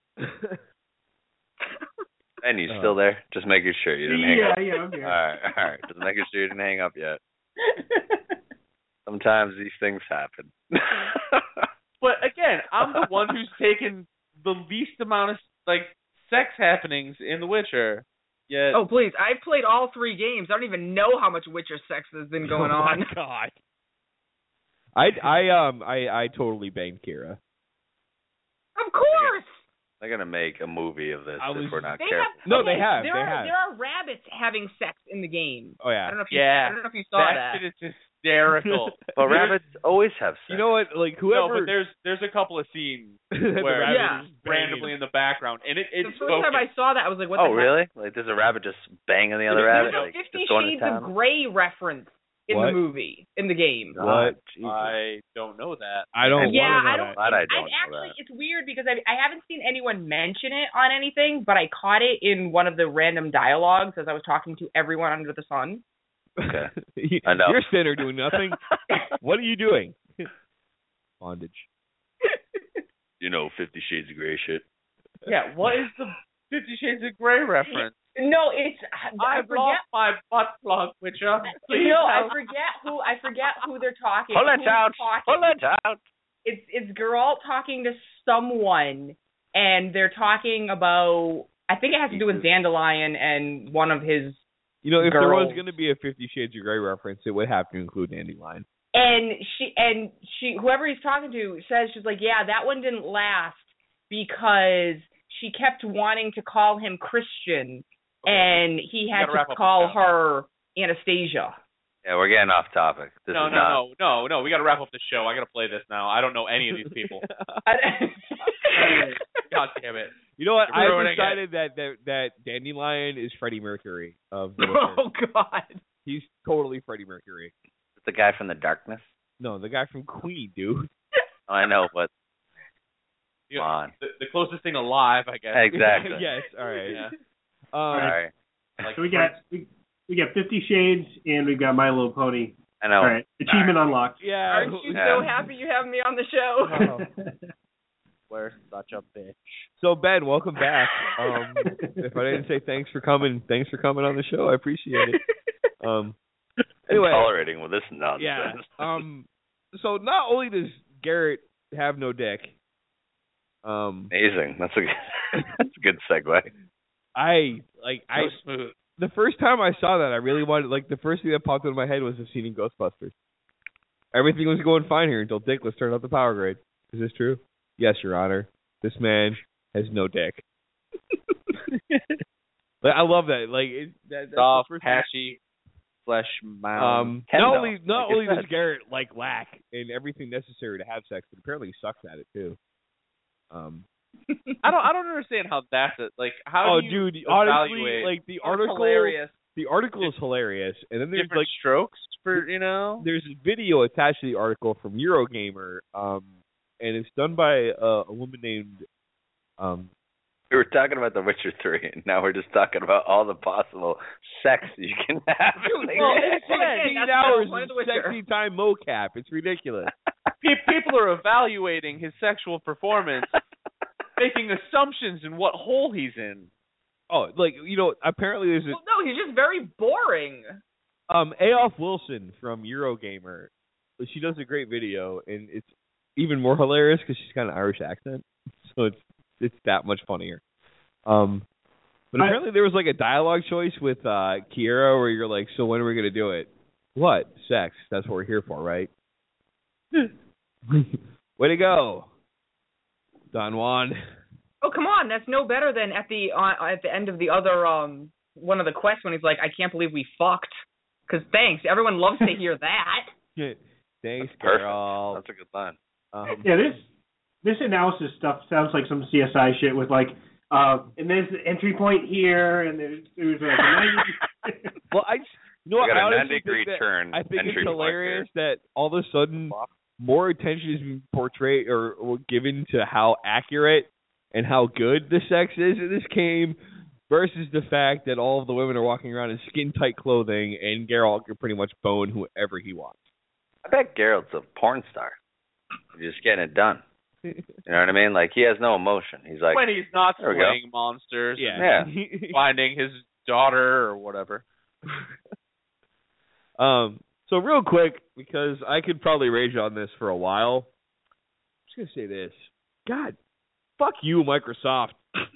And you Oh. still there? Just making sure you didn't hang Yeah, up. yeah, I'm here. All right, all right. Just making sure you didn't hang up yet. Sometimes these things happen. But again, I'm the one who's taken the least amount of like sex happenings in The Witcher. Yet, Oh, please. I've played all three games. I don't even know how much Witcher sex has been going oh on. my god! I I um I I totally banged Kira. Of course. They're gonna make a movie of this I was- if we're not They careful. have, No, okay, they have, There they are have. there are rabbits having sex in the game. Oh yeah. I don't know if you. Yeah. I don't know if you saw that. that shit is hysterical. But rabbits always have sex. You know what? Like No, whoever. but there's there's a couple of scenes the where rabbit Yeah. is randomly in the background, and it the it's first time I saw that, I was like, "What oh, the heck?" really? Like there's a rabbit just banging the other There's rabbit? a Like, Fifty just going to Shades of town? Grey reference in What? the movie, in the game. What? Jesus. I don't know that. I don't. Yeah, wanna know I don't- that. Glad I don't I've know actually, that. it's weird because I I haven't seen anyone mention it on anything, but I caught it in one of the random dialogues as I was talking to everyone under the sun. Okay. You- I know. You're sitting there doing nothing. What are you doing? Bondage. You know, Fifty Shades of Grey shit. Yeah, what is the Fifty Shades of Grey reference? No, it's I I've forget. lost my butt plug, Witcher. Please No, I help. forget who I forget who they're talking. Pull it who's out. talking. Pull it out. It's it's Geralt talking to someone, and they're talking about. I think it has to do with Dandelion and one of his. You know, if there was Girls. going to be a Fifty Shades of Grey reference, it would have to include Dandelion. And she and she whoever he's talking to says she's like, yeah, that one didn't last because she kept wanting to call him Christian, and he had gotta wrap to up call this now. her Anastasia. Yeah, we're getting off topic. This no, is no, not. no, no, no. We got to wrap up the show. I got to play this now. I don't know any of these people. God damn it. You know what? You're I've ruining it. decided that, that that Dandelion is Freddie Mercury of the Witcher. Oh God. He's totally Freddie Mercury. The guy from the darkness. No, the guy from Queen, dude. I know, but You- come on. The, the closest thing alive, I guess. Exactly. Yes. All right. Yeah. Um, Sorry. Like, So we got we, we got Fifty Shades and we've got My Little Pony. I know. All right, achievement unlocked. Yeah. Aren't you Yeah. so happy you have me on the show? Oh. We're such a bitch. So Ben, welcome back. Um, if I didn't say thanks for coming, thanks for coming on the show. I appreciate it. Um, Anyway, tolerating with this nonsense. yeah. Um. So not only does Garrett have no dick, um, amazing. That's a good, that's a good segue. I like I. So smooth. The first time I saw that, I really wanted, like, the first thing that popped into my head was the scene in Ghostbusters. Everything was going fine here until Dickless turned out the power grade. Is this true? Yes, Your Honor. This man has no dick. But I love that. Like, it, that, that's Soft, the first patchy, flesh mound. Um, Ken, not though, only not like I only does said. Garrett like lack in everything necessary to have sex, but apparently he sucks at it too. Um. I don't. I don't understand how that's it. Like, how Oh, do you dude! Honestly, evaluate like the Oh, it's article, hilarious. the article is hilarious, and then there's different like strokes for you know? there's a video attached to the article from Eurogamer, um, and it's done by uh, a woman named um. We were talking about The Witcher three, and now we're just talking about all the possible sex you can have. Dude, well, it's well, again, sixteen that's the hours point of of The Witcher. sexy time mocap. It's ridiculous. Pe- People are evaluating his sexual performance, making assumptions in what hole he's in. Oh, like you know, apparently there's a Well, no, he's just very boring. Um, Aof Wilson from Eurogamer, she does a great video, and it's even more hilarious because she's got an Irish accent, so it's it's that much funnier. Um, but I- apparently there was like a dialogue choice with uh, Kiera where you're like, so when are we gonna do it? What? Sex. That's what we're here for, right? Way to go, Don Juan. Oh, come on, that's no better than at the uh, at the end of the other um one of the quests when he's like, I can't believe we fucked. Because thanks, everyone loves to hear that. Thanks, That's perfect. girl. That's a good line. Um, Yeah, this this analysis stuff sounds like some C S I shit with like, uh, and there's the entry point here, and there's there's like a ninety. well, I you know We what? got I a honestly ninety degree think that, turn. I think entry it's point hilarious here. that all of a sudden more attention is being portrayed or, or given to how accurate and how good the sex is in this game versus the fact that all of the women are walking around in skin-tight clothing and Geralt can pretty much bone whoever he wants. I bet Geralt's a porn star. He's just getting it done. You know what I mean? Like, he has no emotion. He's like, when he's not there we go. slaying monsters, Yeah. and finding his daughter or whatever. um. So real quick, because I could probably rage on this for a while, I'm just going to say this. God, fuck you, Microsoft.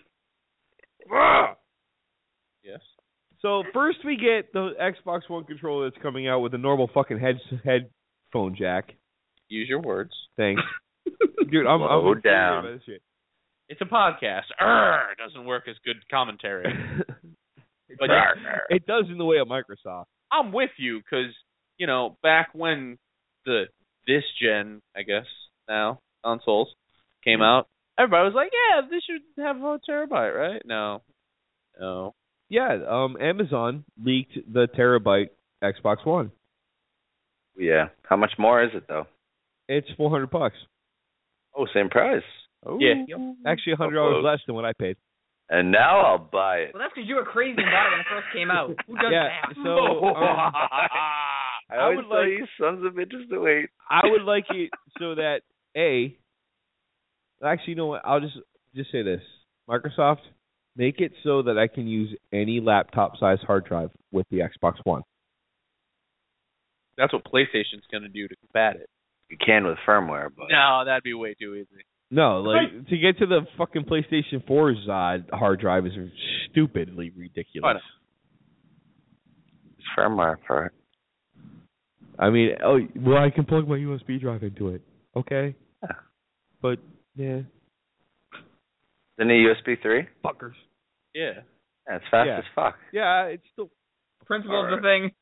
Yes. So first we get the Xbox One controller that's coming out with a normal fucking head headphone jack. Use your words. Thanks. Dude, I'm, I'm Slow I'm down. about this shit. It's a podcast. Arr, doesn't work as good commentary. But Arr. It does in the way of Microsoft. I'm with you because, you know, back when the this gen, I guess, now, consoles came out, everybody was like, yeah, this should have a terabyte, right? No. No. Yeah, um, Amazon leaked the terabyte Xbox One. yeah. How much more is it, though? It's four hundred bucks. Oh, same price. Oh, Yeah. actually, a hundred dollars close. less than what I paid. And now I'll buy it. Well, that's because you were crazy and bought it when it first came out. Who does Yeah, that? so um, I I always would tell like- you sons of bitches to wait. I would like it so that a. Actually, you know what? I'll just just say this: Microsoft, make it so that I can use any laptop size hard drive with the Xbox One. That's what PlayStation's going to do to combat it. You can with firmware, but No, that'd be way too easy. No, like to get to the fucking PlayStation four's uh, hard drive is stupidly Why ridiculous. not? it's firmware for it. I mean, oh, well, I can plug my U S B drive into it. Okay, Yeah. but yeah, Isn't it U S B three? fuckers. Yeah. Yeah, it's fast Yeah. as fuck. Yeah, it's still. Principle of the thing.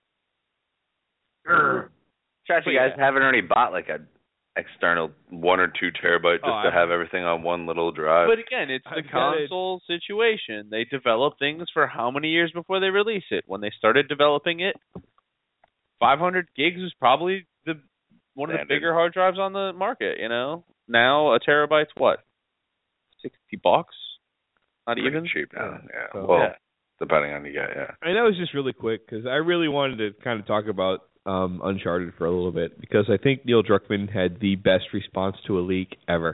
Shout But you guys yeah. haven't already bought like a external one or two terabyte just Oh, to I- have everything on one little drive. But again, it's the I've got it. console situation. They develop things for how many years before they release it? When they started developing it, five hundred gigs was probably the one of the Standard. bigger hard drives on the market, you know? Now a terabyte's what? sixty bucks? Not Pretty even? cheap now. Yeah. So- well, Yeah. depending on you get, yeah. And that was just really quick because I really wanted to kind of talk about um, Uncharted for a little bit because I think Neil Druckmann had the best response to a leak ever.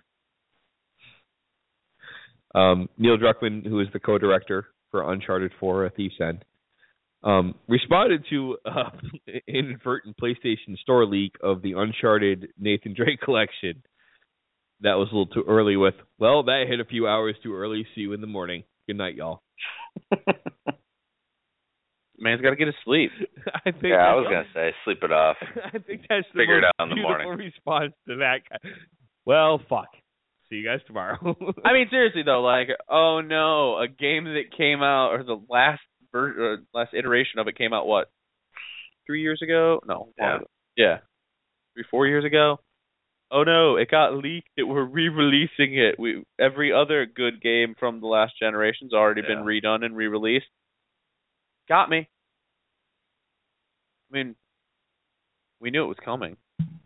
Um, Neil Druckmann, who is the co-director for Uncharted four: A Thief's End, um, responded to uh, an inadvertent PlayStation Store leak of the Uncharted Nathan Drake collection. That was a little too early with, well, that hit a few hours too early. See you in the morning. Good night, y'all. Man's got to get his sleep. I think Yeah, I was going to say, sleep it off. I think that's the Figure it most out in the beautiful morning. response to that guy. Well, fuck. See you guys tomorrow. I mean, seriously though, like, oh no, a game that came out, or the last ver- uh, last iteration of it came out, what, three years ago? No, Yeah. ago. yeah, three, four years ago. Oh no, it got leaked. That we're re-releasing it. We every other good game from the last generation's already Yeah. been redone and re-released. Got me. I mean, we knew it was coming.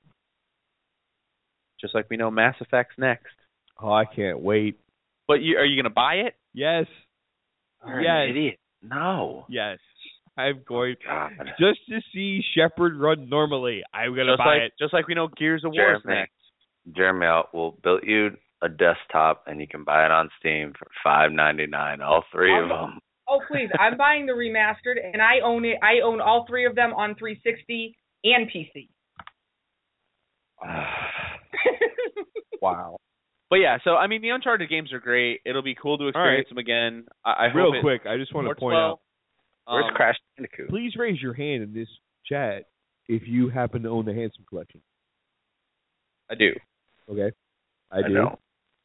Just like we know Mass Effect's next. Oh, I can't wait. But you, are you going to buy it? Yes. You're Yes. an idiot. No. Yes. I'm going God. just to see Shepard run normally. I'm gonna Just buy like, it. just like we know Gears of War is Jeremy, next. Jeremy, I'll- we'll build you a desktop, and you can buy it on Steam for five ninety-nine. All three of them. Oh, please. I'm buying the remastered, and I own it. I own all three of them on three sixty and P C. Wow. But yeah, so I mean, the Uncharted games are great. It'll be cool to experience right. them again. I, I Real hope it quick, I just want to works point well. out. Where's Um, Crash Bandicoot? Please raise your hand in this chat if you happen to own the Handsome collection. I do. Okay, I, I do. know.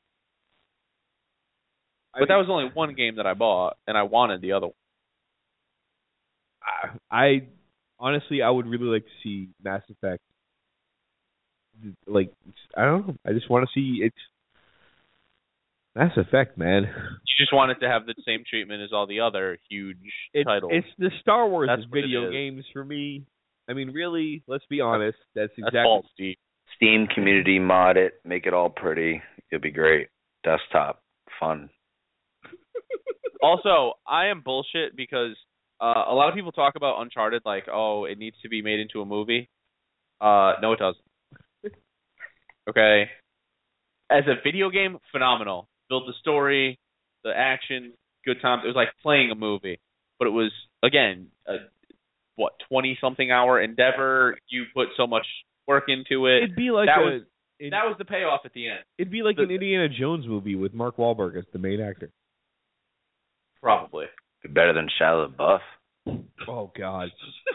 But that was only one game that I bought, and I wanted the other one. I, I honestly, I would really like to see Mass Effect. Like, I don't know. I just want to see it's Mass Effect, man. You just want it to have the same treatment as all the other huge It, titles. it's the Star Wars That's of what it video is. games for me. I mean, really, let's be honest. That's That's exactly. false, Steve. Steam community mod it, make it all pretty. It'll be great. Desktop, fun. Also, I am bullshit because uh, a lot of people talk about Uncharted like, oh, it needs to be made into a movie. Uh, no, it doesn't. Okay. As a video game, phenomenal. Build the story, the action, good times. It was like playing a movie. But it was, again, a, what, twenty-something hour endeavor. You put so much work into it. It'd be like that a. was it, that was the payoff at the end. it'd be like the- an Indiana Jones movie with Mark Wahlberg as the main actor. Probably. Be better than Shia LaBeouf. Oh God.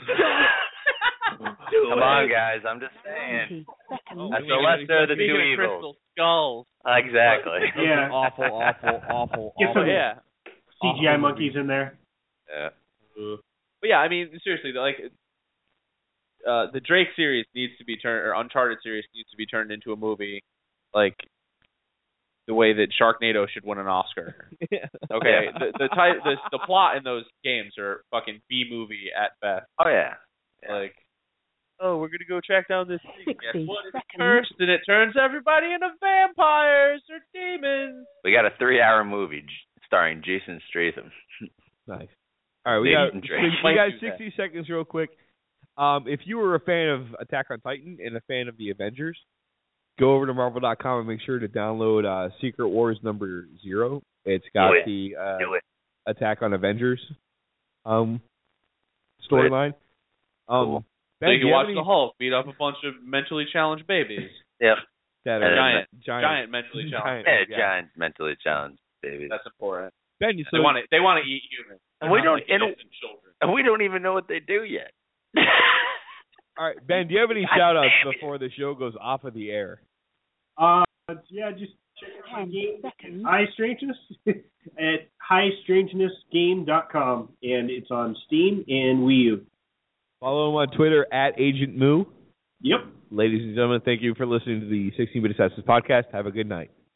Come on, guys. I'm just saying. Seconds. That's the lesser of the Speaking two of evils. Crystal Skulls. Exactly. Yeah. Awful, awful, awful, Get awful. some- Yeah. C G I Awful monkeys movie. in there. Yeah. But yeah, I mean, seriously, like, uh, the Drake series needs to be turned, or Uncharted series needs to be turned into a movie, like the way that Sharknado should win an Oscar. Okay, Yeah. the the, ty- the the plot in those games are fucking B movie at best. Oh yeah. Yeah. Like, oh, we're gonna go track down this thing. Guess sixty what? It's seconds. cursed, and it turns everybody into vampires or demons. We got a three-hour movie j- starring Jason Statham. Nice. All right, we Maybe got some we, Drake. we Might got do that. sixty seconds real quick. Um, if you were a fan of Attack on Titan and a fan of the Avengers, go over to Marvel dot com and make sure to download uh, Secret Wars number zero. It's got Do it. the uh, Do it. Attack on Avengers um, storyline. Um, Cool. So Ben, you do can you have watch any the Hulk beat up a bunch of mentally challenged babies. Yep. that Uh, are giant, giant, giant mentally challenged. giant, Yeah, yeah. giant mentally challenged babies. That's important. Ben, They so, want to. They want to eat humans. And we Not don't- like and- innocent children. And we don't even know what they do yet. all right, Ben, do you have any God shout outs damn it. before the show goes off of the air? Uh, yeah, just check out my Ten game, seconds. High Strangeness, at high strangeness game dot com, and it's on Steam and Wii U. Follow him on Twitter at Agent Moo. Yep. Ladies and gentlemen, thank you for listening to the sixteen bit Assassins podcast. Have a good night.